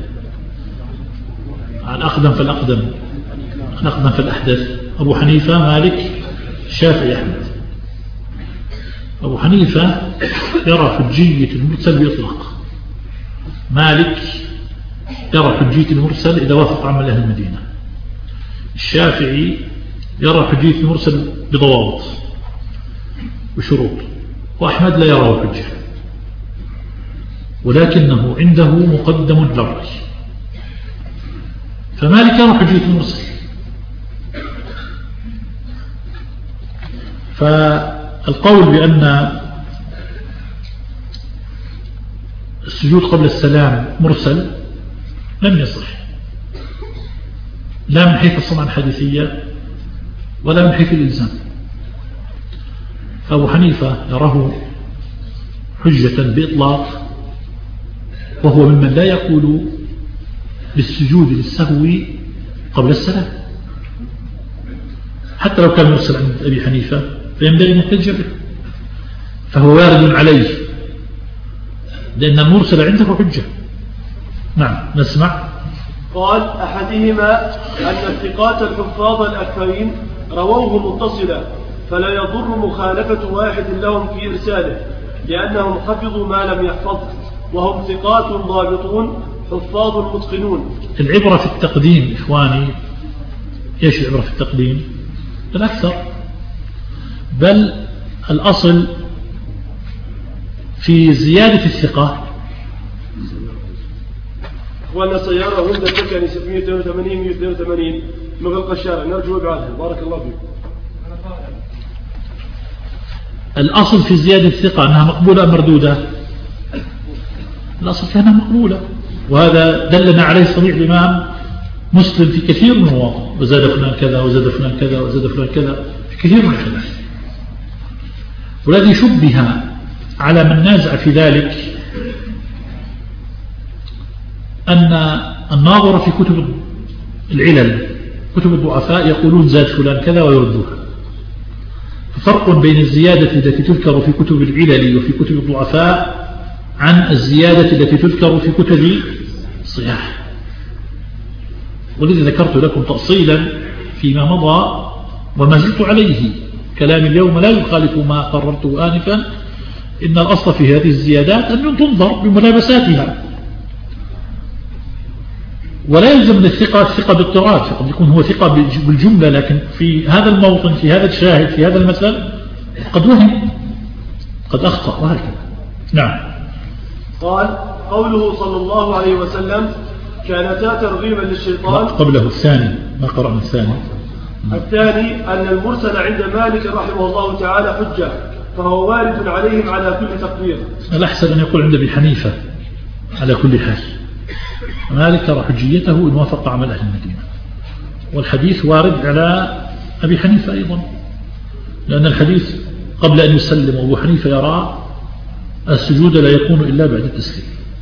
على الأقدم فالأقدم، الأقدم فالأحدث: أبو حنيفة، مالك، الشافعي، أحمد. أبو حنيفة يرى حجية المرسل بإطلاق، مالك يرى حجية المرسل إذا وافق عمل أهل المدينة، الشافعي يرى حجية المرسل بضوابط وشروط، وأحمد لا يرى حجة، ولكنه عنده مقدم الرأي. فمالك يرى حجية المرسل. فالقول بأن السجود قبل السلام مرسل لم يصح، لا من حيث الصنعة الحديثية ولا من حيث الإلزام. فأبو حنيفة يراه حجة بإطلاق، وهو ممن لا يقول بالسجود للسهو قبل السلام، حتى لو كان مرسل عند أبي حنيفة فينبغي أن يحتج به، فهو وارد عليه لأن المرسل عنده حجة. نعم نسمع. قال: أحدهما أن الثقات الحفاظ الأكثرين رووه متصلا، فلا يضر مخالفة واحد لهم في إرساله، لأنهم حفظوا ما لم يحفظ، وهم ثقات ضابطون حفاظ متقنون. العبرة في التقديم إخواني، إيش العبرة في التقديم؟ الأكثر، بل الأصل في زيادة الثقة. إخواننا سيارة هوندا تكني 782 182 مغلق الشارع، نرجو إبعادها. بارك الله فيك. الأصل في زيادة الثقة أنها مقبولة أم مردودة؟ الأصل كانها مقبولة، وهذا دلنا عليه صريح الإمام مسلم في كثير من المواضع، وزاد فلان كذا وزاد فلان كذا وزاد فلان كذا في كثير من الحديث. والذي شبه على من نازع في ذلك أن الناظر في كتب العلل، كتب الضعفاء، يقولون زاد فلان كذا ويردوها. فرق بين الزيادة التي تذكر في كتب العلل وفي كتب الضعفاء عن الزيادة التي تذكر في كتب الصحاح. والذي ذكرت لكم تأصيلا فيما مضى وما زلت عليه، كلام اليوم لا يخالف ما قررته آنفا، إن الأصل في هذه الزيادات أن تنظر بملابساتها، ولا يلزم الثقة باضطراد، فقد يكون هو ثقة بالجملة، لكن في هذا الموطن، في هذا الشاهد، في هذا المثل قد وهم، قد أخطأ، وهكذا. نعم. قال قوله صلى الله عليه وسلم كانتا ترغيبا للشيطان. قبله الثاني، ما قرأنا الثاني. الثاني أن المرسل عند مالك رحمه الله تعالى حجة، فهو وارد عليهم على كل تقدير. الأحسن أن يقول عند أبي حنيفة على كل حال. مالك ترى حجيته إن وافق عمل أهل المدينة، والحديث وارد على أبي حنيفة أيضا، لأن الحديث قبل أن يسلم أبو حنيفة يرى السجود لا يكون إلا بعد التسليم.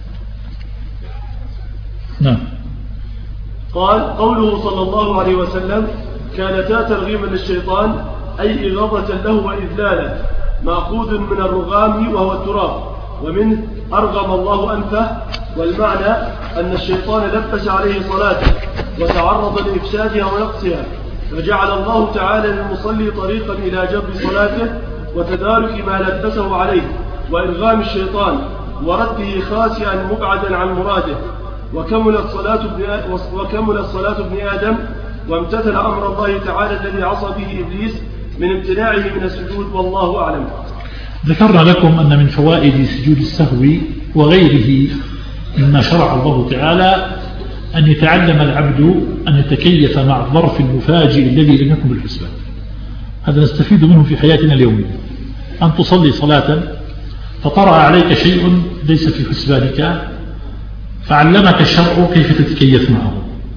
نعم. قال قوله صلى الله عليه وسلم كانتا ترغيما للشيطان، أي إغاظة له وإذلالا، مأخوذ من الرغام وهو التراب، ومنه أرغم الله أنفه. والمعنى أن الشيطان لبس عليه صلاته وتعرض لإفسادها ونقصها، فجعل الله تعالى للمصلي طريقا إلى جبر صلاته وتدارك ما لبسه عليه وإرغام الشيطان ورده خاسئا مبعدا عن مراده. وكملت صلاة ابن آدم وامتثل أمر الله تعالى الذي عصى به إبليس من امتناعه من السجود، والله أعلم. ذكرنا لكم أن من فوائد سجود السهو وغيره مما شرع الله تعالى أن يتعلم العبد أن يتكيف مع الظرف المفاجئ الذي لم يكن بالحسبان. هذا نستفيد منه في حياتنا اليومية، أن تصلي صلاة فطرأ عليك شيء ليس في حسبانك، فعلمك الشرع كيف تتكيف معه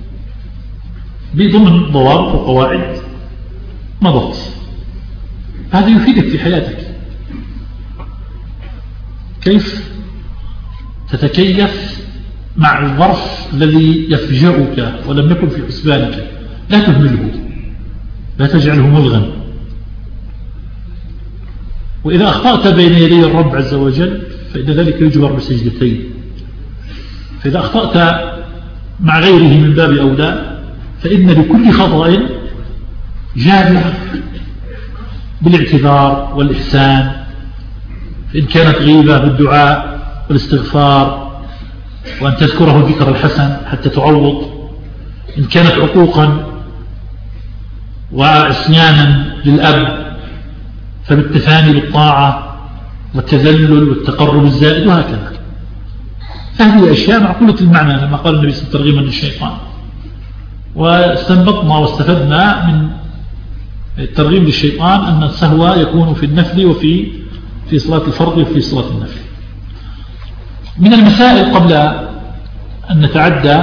بضمن ضوابط وقواعد مضت. هذا يفيدك في حياتك، كيف تتكيف مع الظرف الذي يفجعك ولم يكن في حسبانك. لا تهمله، لا تجعله ملغا. وإذا أخطأت بين يدي الرب عز وجل فإن ذلك يجبر بسجدتين، فإذا أخطأت مع غيره من باب أولى، فإن لكل خطأ جابر بالاعتذار والإحسان، فإن كانت غيبة بالدعاء والاستغفار وأن تذكره الذكر الحسن حتى تعوض، إن كانت عقوقا وعصيانا للأب فبالتفاني بالطاعة والتذلل والتقرب الزائد، وهكذا. هذه أشياء معقولة المعنى لما قال النبي صلى الله عليه وسلم ترغيما للشيطان. واستنبطنا واستفدنا من الترغيب للشيطان أن السهو يكون في النفل وفي صلاة الفرض وفي صلاة النفل. من المسائل قبل أن نتعدى،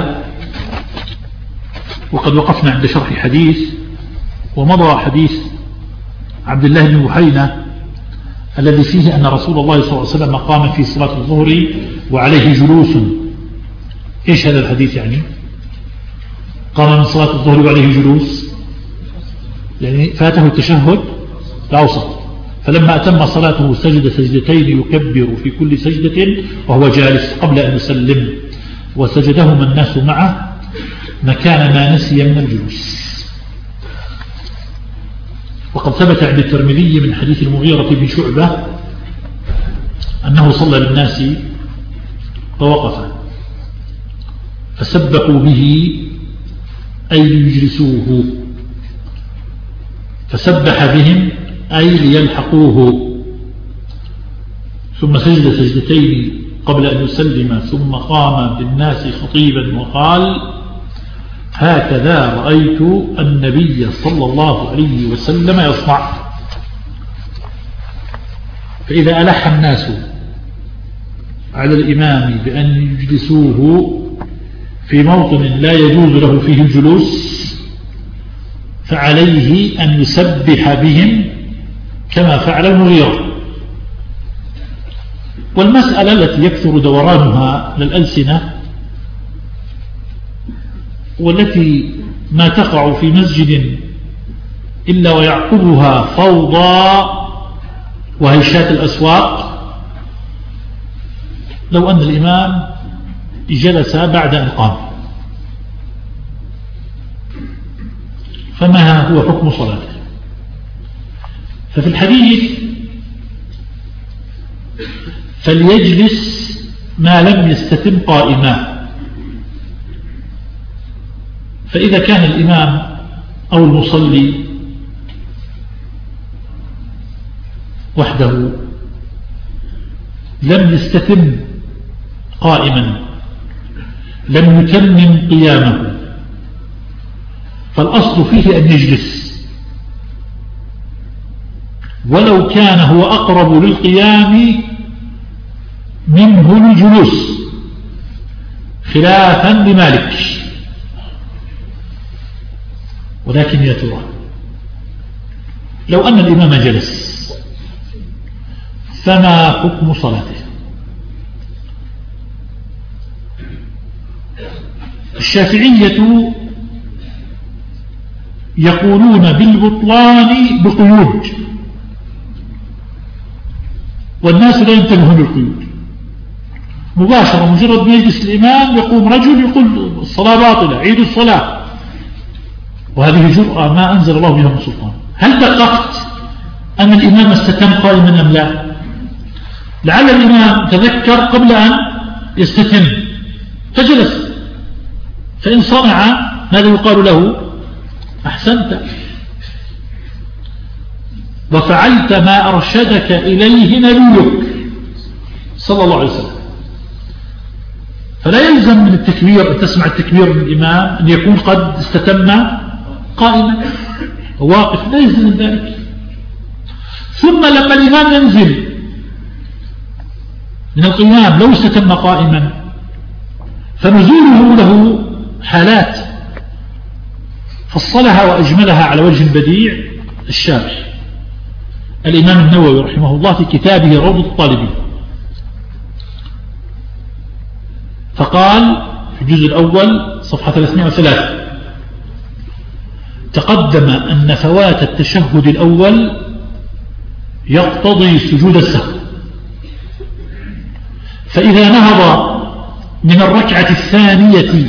وقد وقفنا عند شرح حديث، ومضى حديث عبد الله بن بحينة الذي فيه أن رسول الله صلى الله عليه وسلم قام في صلاة الظهر وعليه جلوس. إيش هذا الحديث يعني؟ قام من صلاة الظهر وعليه جلوس، يعني فاته التشهد الأوسط، فلما أتم صلاته سجد سجدتين يكبر في كل سجدة وهو جالس قبل أن يسلم، وسجدهما الناس معه مكان ما نسي من الجلوس. وقد ثبت عند الترمذي من حديث المغيرة بن شعبة أنه صلى بالناس فوقف فسبقوا به أي ليجلسوه، فسبح بهم أي ليلحقوه، ثم سجد سجدتين قبل أن يسلم، ثم قام بالناس خطيبا وقال: هكذا رأيت النبي صلى الله عليه وسلم يصنع. فإذا ألح الناس على الإمام بأن يجلسوه في موطن لا يجوز له فيه الجلوس فعليه أن يسبح بهم كما فعل المغيرة. والمسألة التي يكثر دورانها للألسنة والتي ما تقع في مسجد إلا ويعقبها فوضى وهيشات الأسواق، لو أن الإمام جلس بعد أن قام فما هو حكم صلاته؟ ففي الحديث: فليجلس ما لم يستتم قائما. فإذا كان الإمام أو المصلي وحده لم يستتم قائما، لم يتمم قيامه، فالأصل فيه أن يجلس، ولو كان هو أقرب للقيام منه للجلوس، خلافا لمالك. ولكن يا ترى لو أن الإمام جلس فما حكم صلاته؟ الشافعية يقولون بالبطلان بقيود، والناس لا ينتبهون للقيود. مباشرة مجرد ما يجلس الإمام يقوم رجل يقول الصلاة باطلة، عيد الصلاة، وهذه جرأة ما أنزل الله بها من سلطان. هل دققت أن الإمام استتم قائما أم لا؟ لعل الإمام تذكر قبل أن يستتم فجلس، فإن صنع ماذا يقال له؟ أحسنت وفعلت ما أرشدك إليه نبيك صلى الله عليه وسلم. فلا يلزم من التكبير أن تسمع التكبير من الإمام أن يكون قد استتم قائما واقف، لا يلزم من ذلك. ثم لما الإمام ينزل من القيام لو استتم قائما فنزوله له حالات فصلها وأجملها على وجه بديع الشارح الإمام النووي رحمه الله في كتابه روض الطالبين، فقال في الجزء الأول صفحة 303: تقدم أن فوات التشهد الأول يقتضي سجود السهو، فإذا نهض من الركعة الثانية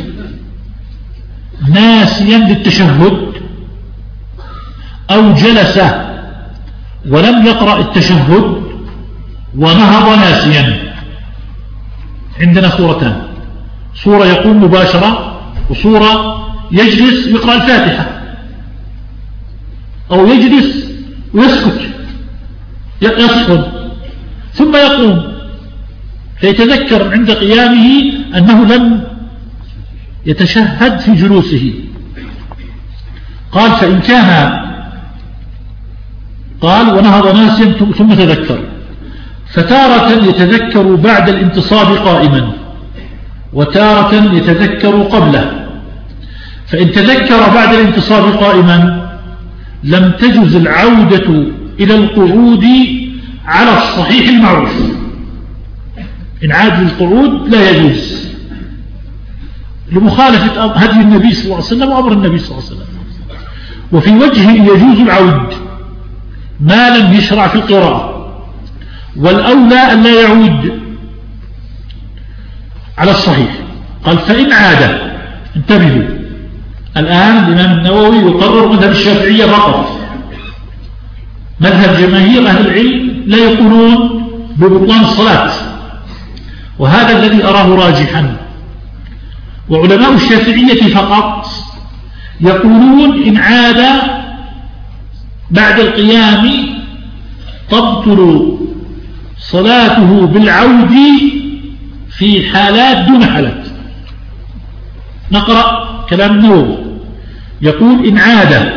ناسيا للتشهد أو جلس ولم يقرأ التشهد ونهض ناسيا، عندنا صورتان: صورة يقوم مباشرة، وصورة يجلس ويقرأ الفاتحة، أو يجلس ويسكت يسكت ثم يقوم فيتذكر عند قيامه أنه لم يتشهد في جلوسه. قال: فإن كان قال ونهض ناسيا ثم تذكر، فتارة يتذكر بعد الانتصاب قائما، وتارة يتذكر قبله. فإن تذكر بعد الانتصاب قائما لم تجز العودة إلى القعود على الصحيح المعروف، إن عاد للقعود لا يجوز لمخالفة هدي النبي صلى الله عليه وسلم وأمر النبي صلى الله عليه وسلم. وفي وجهه يجوز العود ما لم يشرع في القراءة، والأولى أن لا يعود على الصحيح. قال: فإن عاد، انتبهوا الآن الإمام النووي يقرر مذهب الشافعية فقط، مذهب جماهير أهل العلم لا يقولون ببطلان الصلاة، وهذا الذي أراه راجحا. وعلماء الشافعية فقط يقولون إن عاد بعد القيام تبطل صلاته بالعود في حالات دون حالات. نقرأ كلام النووي يقول إن عاد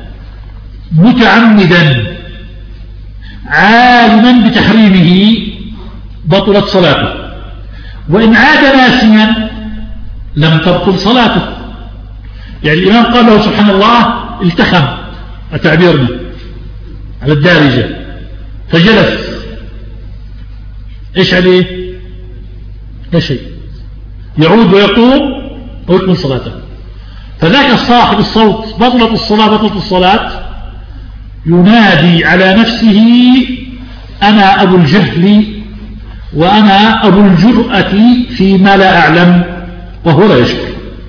متعمدا عالما بتحريمه بطلت صلاته، وإن عاد ناسيا لم تبطل صلاته. يعني الإمام قال له سبحان الله التخم تعبيرنا على الدارجة فجلس، إيش عليه؟ لا شيء، يعود ويقوم ويكمل صلاته. فذاك صاحب الصوت بطلت الصلاة بطلت الصلاة ينادي على نفسه أنا أبو الجهل وأنا أبو الجرأة فيما لا أعلم، وهو لا يشكر.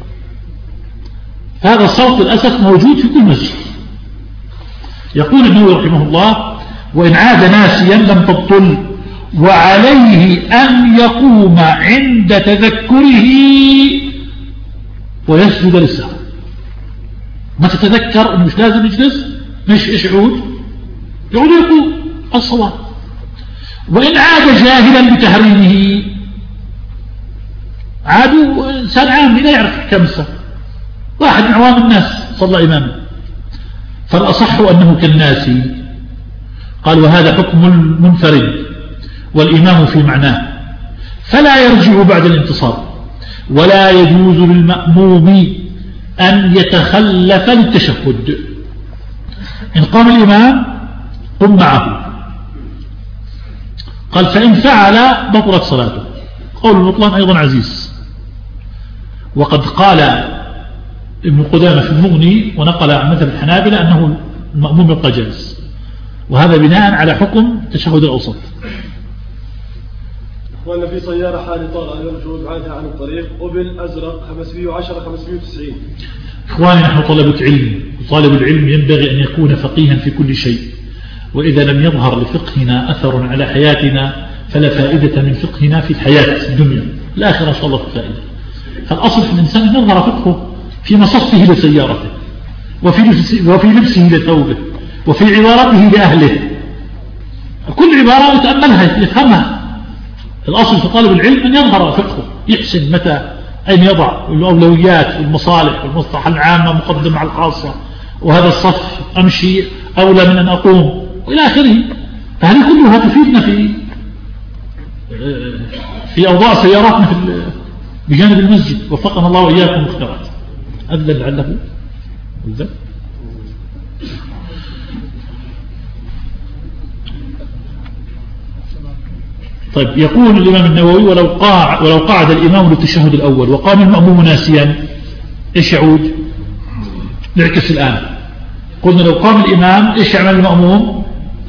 هذا الصوت للأسف موجود في كل مسجد. يقول النووي رحمه الله وإن عاد ناسيا لم تبطل، وعليه أن يقوم عند تذكره ويسجد للسهو. ما تتذكر أنه مش لازم يجلس، مش إيش يعود يقوم الصلاة. وإن عاد جاهلا بتحريمه، عادوا إنسان عام لا يعرف أحكام الصلاة، واحد من عوام الناس صلى إمامه، فالأصح أنه كالناس. قال وهذا حكم المنفرد والإمام في معناه، فلا يرجع بعد الانتصار، ولا يجوز للمأموم أن يتخلف للتشهد. إن قام الإمام قم معه. قال فإن فعل بطلت صلاته. قول البطلان أيضا عزيز، وقد قال ابن قدامة في المغني ونقل عن مثل الحنابلة أنه المأموم يبقى جالس، وهذا بناء على حكم التشهد الأوسط. وأن في سيارة حال طارئة يرجو عنها عن الطريق أبل أزرق 510 590. إخواني نحن طلبة علم، وطالب العلم ينبغي أن يكون فقيها في كل شيء، وإذا لم يظهر لفقهنا أثر على حياتنا فلا فائدة من فقهنا في الحياة الدنيا، الآخرة إن شاء الله في فائدة. فالأصل في الإنسان أن يظهر فقهه في مصفه لسيارته، وفي لبسه لثوبه، وفي عبارته لأهله. كل عبارة يتأملها يفهمها. الأصل في طالب العلم أن يظهر فقهه، يحسن متى أين يضع الأولويات والمصالح والمصلحة العامة مقدمة على الخاصة، وهذا الصف أمشي أولى من أن أقوم، وإلى آخره. فهذه كلها تفيدنا في أوضاع سياراتنا بجانب المسجد. وفقنا الله وإياكم مختارات. أذن لعله أذن. طيب يقول الإمام النووي ولو قعد الإمام للتشهد الأول وقام المأموم ناسيا إيش يعود؟ نعكس الآن. قلنا لو قام الإمام إيش يعمل المأموم؟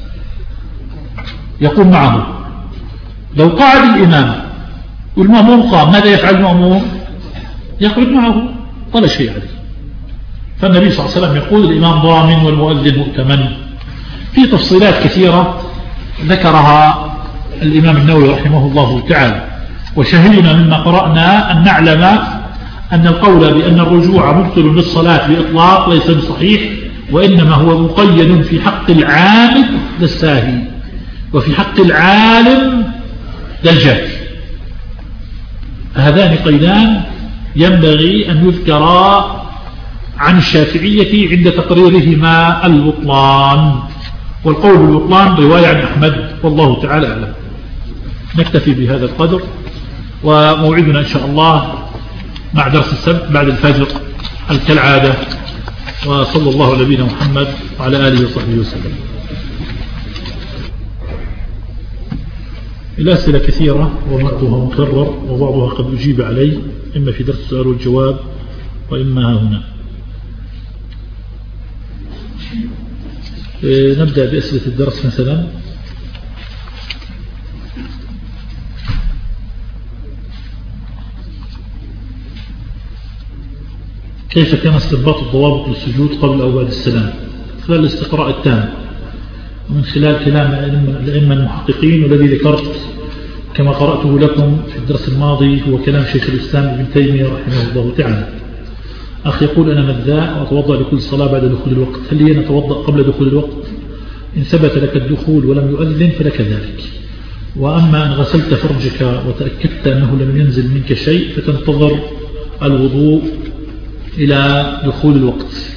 يقوم معه. لو قعد الإمام والمأموم قام ماذا يفعل المأموم؟ يقعد معه ولا شيء عليه. فالنبي صلى الله عليه وسلم يقول الإمام ضامن والمؤذن مؤتمن. في تفصيلات كثيرة ذكرها الإمام النووي رحمه الله تعالى، وشهدنا مما قرأنا أن نعلم أن القول بأن الرجوع مبطل للصلاة بإطلاق ليس بصحيح، وإنما هو مقيد في حق العامد للساهي، وفي حق العالم للجاهل. هذان قيدان ينبغي أن يذكرا عن الشافعية عند تقريرهما البطلان، والقول بالبطلان رواية عن أحمد والله تعالى أعلم. نكتفي بهذا القدر، وموعدنا إن شاء الله مع درس السبت بعد الفجر كالعادة. وصلى الله على نبينا محمد وعلى آله وصحبه وسلم. الأسئلة كثيرة ومعظمها مكرر وبعضها قد أجيب عليه إما في درس السؤال والجواب وإما هنا. نبدأ بأسئلة الدرس مثلا. كيف كان استنباط الضوابط للسجود قبل أو بعد السلام خلال الاستقراء التام؟ ومن خلال كلام الأئمة المحققين، والذي ذكرت كما قرأته لكم في الدرس الماضي هو كلام شيخ الإسلام ابن تيمية رحمه الله تعالى. أخ يقول: أنا مذاء وأتوضأ لكل صلاة بعد دخول الوقت، هل لي نتوضأ قبل دخول الوقت؟ إن ثبت لك الدخول ولم يؤذن فلك ذلك. وأما أن غسلت فرجك وتأكدت أنه لم ينزل منك شيء فتنتظر الوضوء إلى دخول الوقت.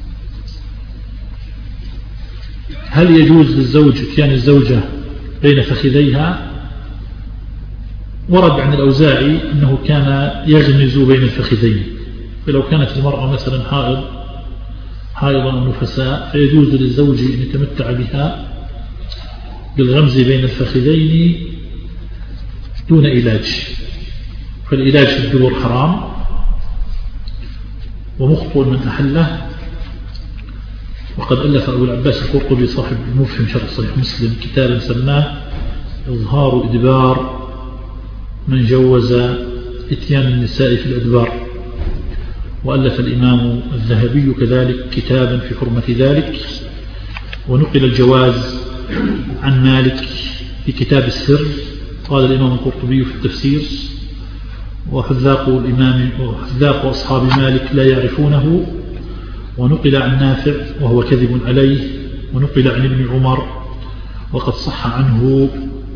هل يجوز للزوج اتيان الزوجة بين فخذيها؟ ورد عن الأوزاعي أنه كان يغمز بين الفخذين، فلو كانت المرأة مثلا حائضا أو نفساء فيجوز للزوج أن يتمتع بها بالغمز بين الفخذين دون علاج، فالعلاج في الدبر حرام ومخطئ من أحله. وقد ألف أبو العباس القرطبي صاحب المفهم شرح صحيح مسلم كتابا سماه إظهار إدبار من جوز اتيان النساء في الأدبار، وألف الإمام الذهبي كذلك كتابا في حرمة ذلك، ونقل الجواز عن مالك في كتاب السر. قال الإمام القرطبي في التفسير: وحذاق أصحاب مالك لا يعرفونه. ونقل عن نافع وهو كذب عليه، ونقل عن ابن عمر، وقد صح عنه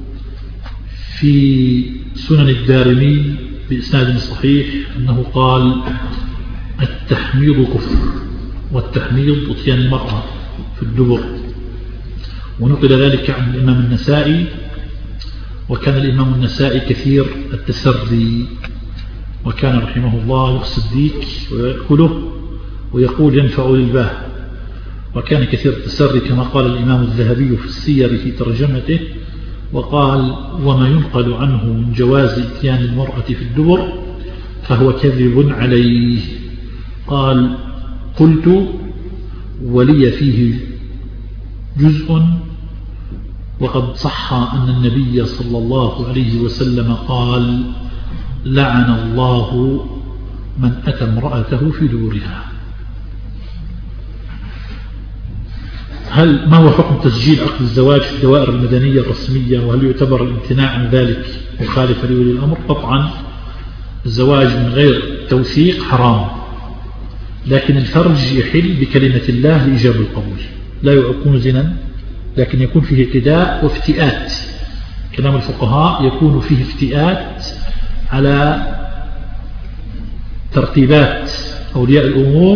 في سنن الدارمي بإسناد صحيح أنه قال: التحميض كفر، والتحميض اتيان المرأة في الدبر. ونقل ذلك عن الإمام النسائي، وكان الإمام النسائي كثير التسري، وكان رحمه الله يغسل الديك ويأكله ويقول ينفع للباه، وكان كثير التسري كما قال الإمام الذهبي في السير في ترجمته، وقال: وما ينقل عنه من جواز اتيان المرأة في الدبر فهو كذب عليه. قال: قلت: ولي فيه جزء، وقد صح أن النبي صلى الله عليه وسلم قال: لعن الله من أتى امرأته في دبرها. ما هو حكم تسجيل عقد الزواج في الدوائر المدنية الرسمية، وهل يعتبر الامتناع عن ذلك مخالفة لولي الأمر؟ طبعا الزواج من غير توثيق حرام، لكن الفرج يحل بكلمة الله لإيجاب القبول، لا يكون زنا لكن يكون فيه اعتداء وافتئات. كلام الفقهاء يكون فيه افتئات على ترتيبات أولياء الأمور،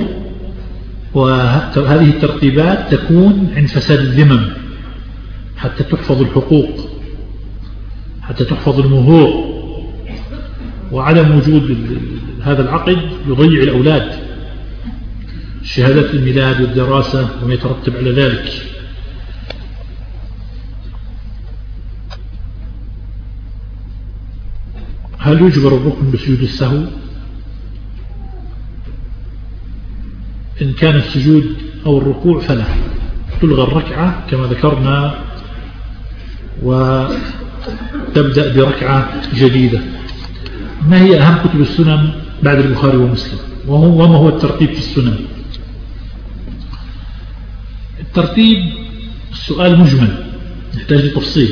وهذه الترتيبات تكون عند فساد الذمم حتى تحفظ الحقوق، حتى تحفظ المهور، وعدم وجود هذا العقد يضيع الأولاد، شهادة الميلاد والدراسة وما يترتب على ذلك. هل يجبر الركن بسجود السهو؟ إن كان السجود أو الركوع فلا، تلغى الركعة كما ذكرنا وتبدأ بركعة جديدة. ما هي أهم كتب السنن بعد البخاري ومسلم؟ وما هو الترتيب في السنن؟ الترتيب السؤال مجمل يحتاج لتفصيل.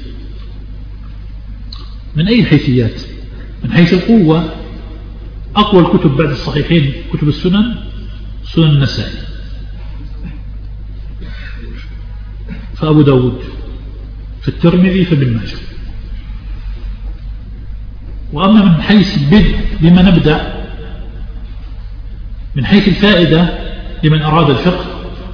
من أي حيثيات؟ من حيث القوة، أقوى الكتب بعد الصحيحين كتب السنن سنن النسائي، فأبو داود، في الترمذي، فابن ماجه. وأما من حيث البدء بما نبدأ، من حيث الفائدة لمن أراد الفقه،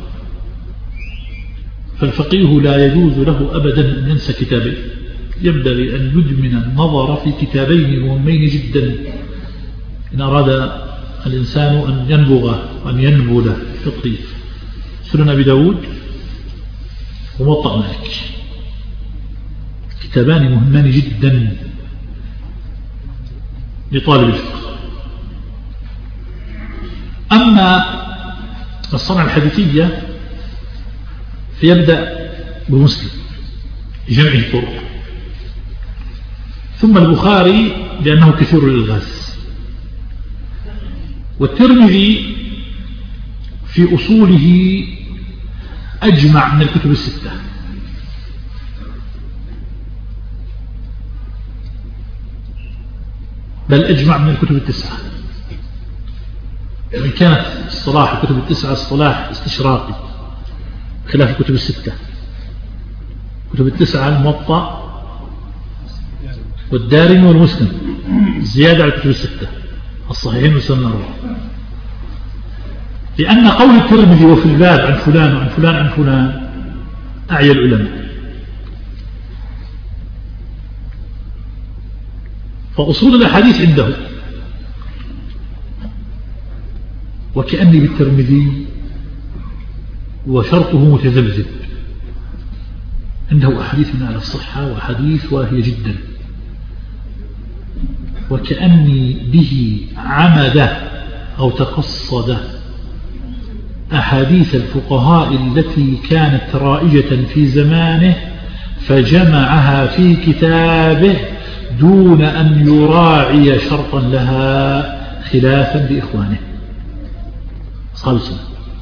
فالفقيه لا يجوز له أبدا أن ينسى كتابين، ينبغي أن يدمن النظر في كتابين مهمين جدا إن أراد الإنسان أن ينبغ وأن ينبل في الفقه: سنن أبي داود وموطأ مالك، كتابان مهمان جدا لطالب الفقه. أما الصنعة الحديثية فيبدأ بمسلم جمع الطرق، ثم البخاري لأنه كثير الإلغاز، والترمذي في أصوله أجمع من الكتب الستة، بل أجمع من الكتب التسعة. وإن كانت اصطلاح الكتب التسعة اصطلاح استشراقي خلاف الكتب الستة. الكتب التسعة الموطأ والدارمي والمسلم زيادة على الكتب الستة الصحيحين والسنن الأربعة. لأن قول الترمذي وفي الباب عن فلان وعن فلان عن فلان أعيا العلماء. فأصول الأحاديث عنده، وكأني بالترمذي وشرطه متذبذب، عنده أحاديث من على الصحة وحديث واهية جدا، وكأني به عمد أو تقصد أحاديث الفقهاء التي كانت رائجة في زمانه فجمعها في كتابه دون أن يراعي شرطا لها خلافا لإخوانه أصحاب السنة.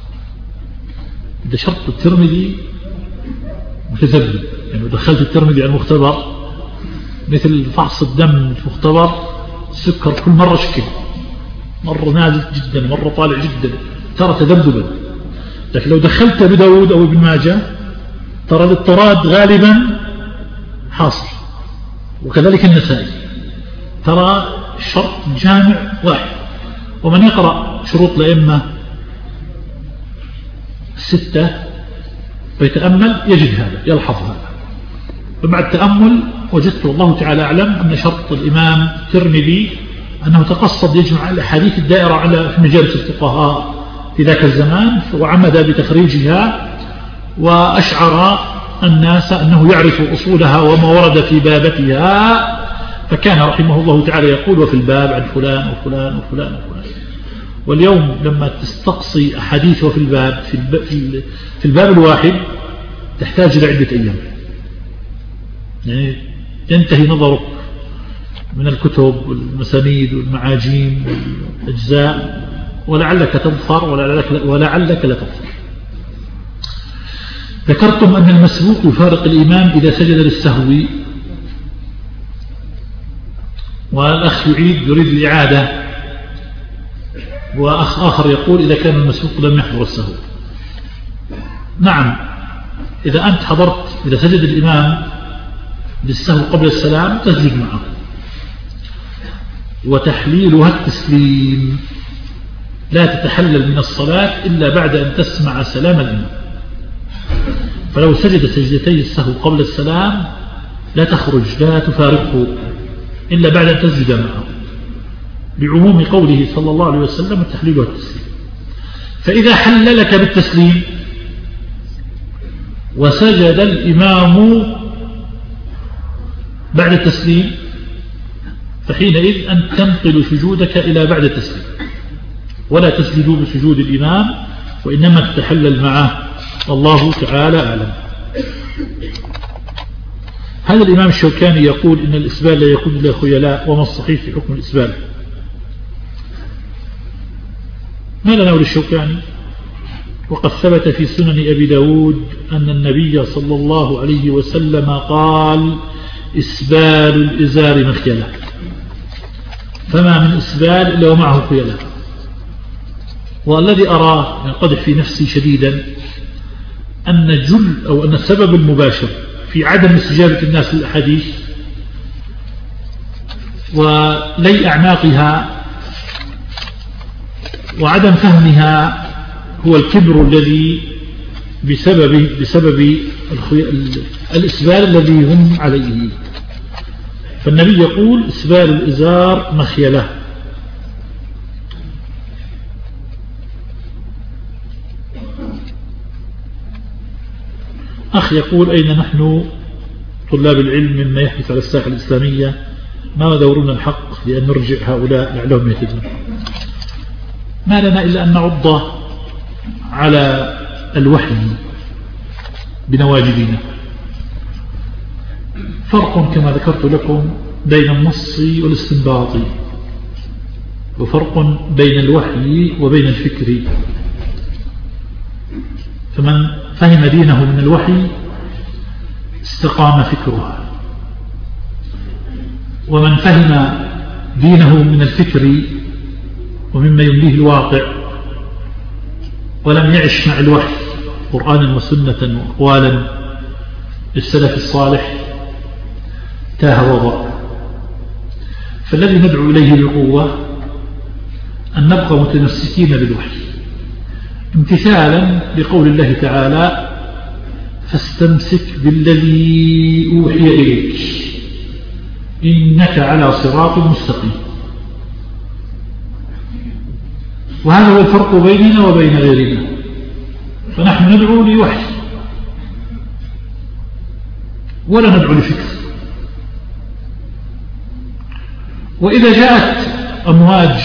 ده شرط الترمذي متذبذب، يعني دخلت الترمذي على المختبر مثل فحص الدم في المختبر، السكر كل مرة شكل، مرة نازل جدا مرة طالع جدا، ترى تذبذبا. لكن لو دخلت أبو داود أو ابن ماجه ترى الاضطراد غالبا حاصل، وكذلك النسائي ترى الشرط جامع واحد. ومن يقرأ شروط الأئمة الستة ويتأمل يجد هذا، يلحظ هذا. ومع التأمل وجدت والله تعالى أعلم أن شرط الإمام الترمذي أنه تقصد يجمع الأحاديث الدائرة على في مجالس الفقهاء في ذاك الزمان، وعمد بتخريجها وأشعر الناس أنه يعرف أصولها وما ورد في بابتها، فكان رحمه الله تعالى يقول وفي الباب عن فلان وفلان وفلان وفلان. واليوم لما تستقصي أحاديث وفي الباب في الباب الواحد تحتاج إلى عدة أيام، يعني ينتهي نظرك من الكتب والمسانيد والمعاجيم والأجزاء، ولعلك تظفر ولعلك لا تظفر. ذكرتم أن المسبوق يفارق الإمام إذا سجد للسهو، والأخ يريد الإعادة، وأخ آخر يقول إذا كان المسبوق لم يحضر السهو. نعم، إذا أنت حضرت، إذا سجد الإمام للسهو قبل السلام تسجد معه، وتحليلها التسليم، لا تتحلل من الصلاة إلا بعد أن تسمع سلام الإمام. فلو سجد سجدتي السهو قبل السلام لا تخرج، لا تفارقه إلا بعد أن تسجد معه، بعموم قوله صلى الله عليه وسلم التحليل والتسليم. فإذا حللك بالتسليم وسجد الإمام بعد التسليم فحينئذ أن تنقل سجودك إلى بعد التسليم، ولا تسجدوا بسجود الإمام وإنما تتحلل معه، والله تعالى أعلم. هذا الإمام الشوكاني يقول إن الإسبال لا يكون إلا خيلاء، وما الصحيح في حكم الإسبال؟ ما لنا وللشوكاني؟ وقد ثبت في سنن أبي داود أن النبي صلى الله عليه وسلم قال إسبال الإزار مخيلة، فما من إسبال إلا ومعه خيلاء. والذي أراه ينقدح في نفسي شديدا أن أن السبب المباشر في عدم استجابة الناس للأحاديث ولي أعناقها وعدم فهمها هو الكبر الذي بسبب الإسبال الذي هم عليه. فالنبي يقول إسبال الإزار مخيلة. أخ يقول أين نحن طلاب العلم مما يحدث على الساحة الإسلامية؟ ما دورنا الحق لأن نرجع هؤلاء لعلهم يهتدون؟ ما لنا إلا أن نعض على الوحي بنواجذنا. فرق كما ذكرت لكم بين النص والاستنباط، وفرق بين الوحي وبين الفكر. فمن فهم دينه من الوحي استقام فكره، ومن فهم دينه من الفكر ومما يمليه الواقع، ولم يعش مع الوحي قرآنا وسنة وأقوالا للسلف الصالح تاه وضع. فالذي ندعو إليه بقوة أن نبقى متمسكين بالوحي امتثالا لقول الله تعالى: فاستمسك بالذي أوحي إليك إنك على صراط مستقيم. وهذا هو الفرق بيننا وبين غيرنا، فنحن ندعو لوحي ولا ندعو لفكر. وإذا جاءت أمواج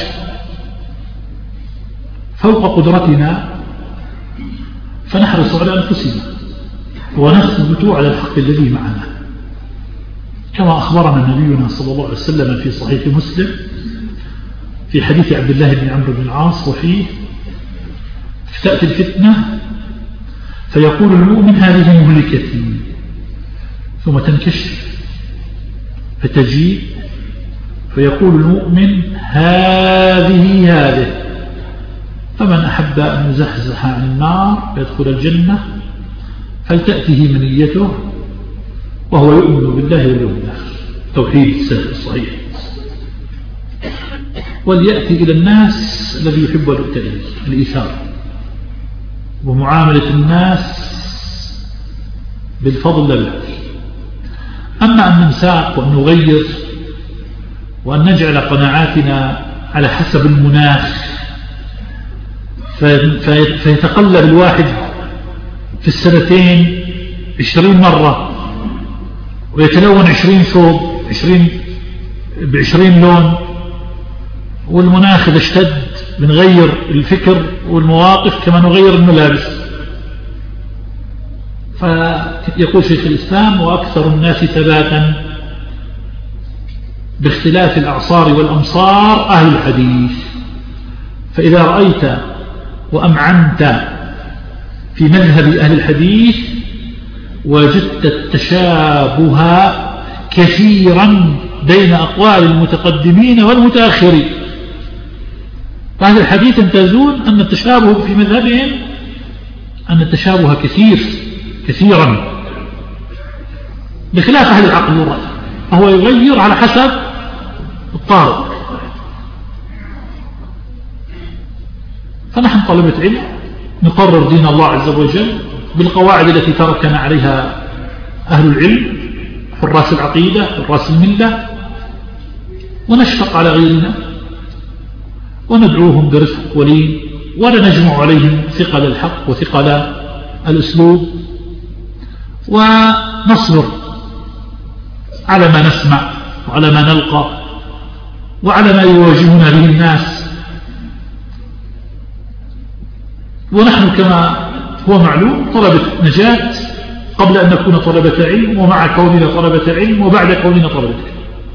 فوق قدرتنا فنحرص على أنفسنا ونثبت على الحق الذي معنا، كما أخبرنا نبينا صلى الله عليه وسلم في صحيح مسلم في حديث عبد الله بن عمرو بن العاص، وفيه: تأتي الفتنة فيقول المؤمن هذه مهلكتي، ثم تنكشف فتجيء فيقول المؤمن هذه، فمن أحب أن يزحزح عن النار ويدخل الجنة فلتأته منيته وهو يؤمن بالله واليوم الآخر، توحيد السلف الصحيح. وليأتي إلى الناس الذي يحب أن يؤتى إليه، الإيثار ومعاملة الناس بالفضل لا بالعدل. أما أن ننساق وأن نغير وأن نجعل قناعاتنا على حسب المناخ فيتقلب الواحد في السنتين 20 مرة ويتلون 20 ثوب 20 لون، والمناخ إذا اشتد بنغير الفكر والمواقف كما نغير الملابس. فيقول شيخ الإسلام: وأكثر الناس ثباتا باختلاف الأعصار والأمصار أهل الحديث. فإذا رأيت وأمعنت في مذهب أهل الحديث وجدت التشابه كثيرا بين أقوال المتقدمين والمتأخرين. فهذا الحديث يمتازون أن التشابه في مذهبهم أن التشابه كثيرا بخلاف أهل العقل والرأي، فهو يغير على حسب الطارئ. فنحن طلبة علم نقرر دين الله عز وجل بالقواعد التي تركنا عليها أهل العلم، حراس العقيدة حراس الملة، ونشفق على غيرنا وندعوهم برفق ولين، ولا نجمع عليهم ثقل الحق وثقل الأسلوب، ونصبر على ما نسمع وعلى ما نلقى وعلى ما يواجهنا به الناس. ونحن كما هو معلوم طلبة نجاة قبل أن نكون طلبة علم، ومع كوننا طلبة علم، وبعد كوننا طلبة علم.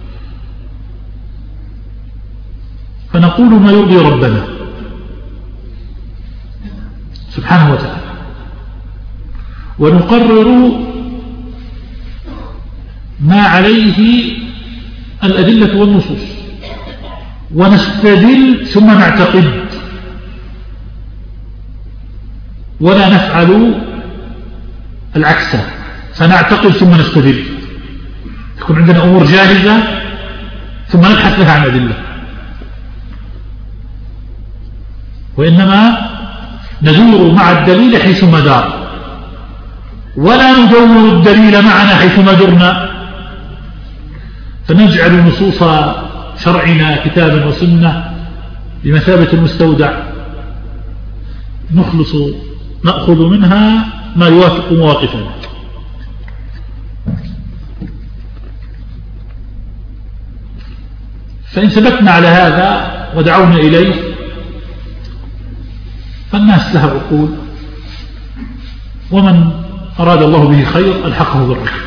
فنقول ما يرضي ربنا سبحانه وتعالى، ونقرر ما عليه الأدلة والنصوص، ونستدل ثم نعتقد، ولا نفعل العكس، فنعتقد ثم نستدل. تكون عندنا أمور جاهزة ثم نبحث لها عن أدلة، وإنما ندور مع الدليل حيثما دار، ولا ندور الدليل معنا حيثما درنا. فنجعل نصوص شرعنا كتابا وسنة بمثابة المستودع، نأخذ منها ما يوافق مواقفنا. فإن ثبتنا على هذا ودعونا إليه فالناس لها عقول، ومن أراد الله به خير ألحقه بالرشد.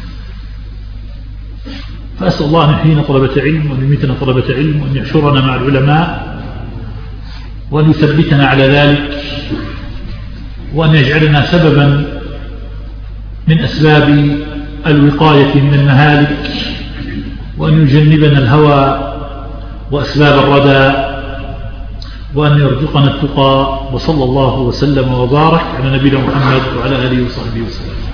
فأسأل الله أن يحيينا طلبة علم، وأن يميتنا طلبة علم، وأن يحشرنا مع العلماء، وأن يثبتنا على ذلك، وأن يجعلنا سببا من أسباب الوقاية من المهالك، وأن يجنبنا الهوى وأسباب الردى، وأن يرزقنا التقى. وصلى الله وسلم وبارك على نبينا محمد وعلى آله وصحبه وسلم.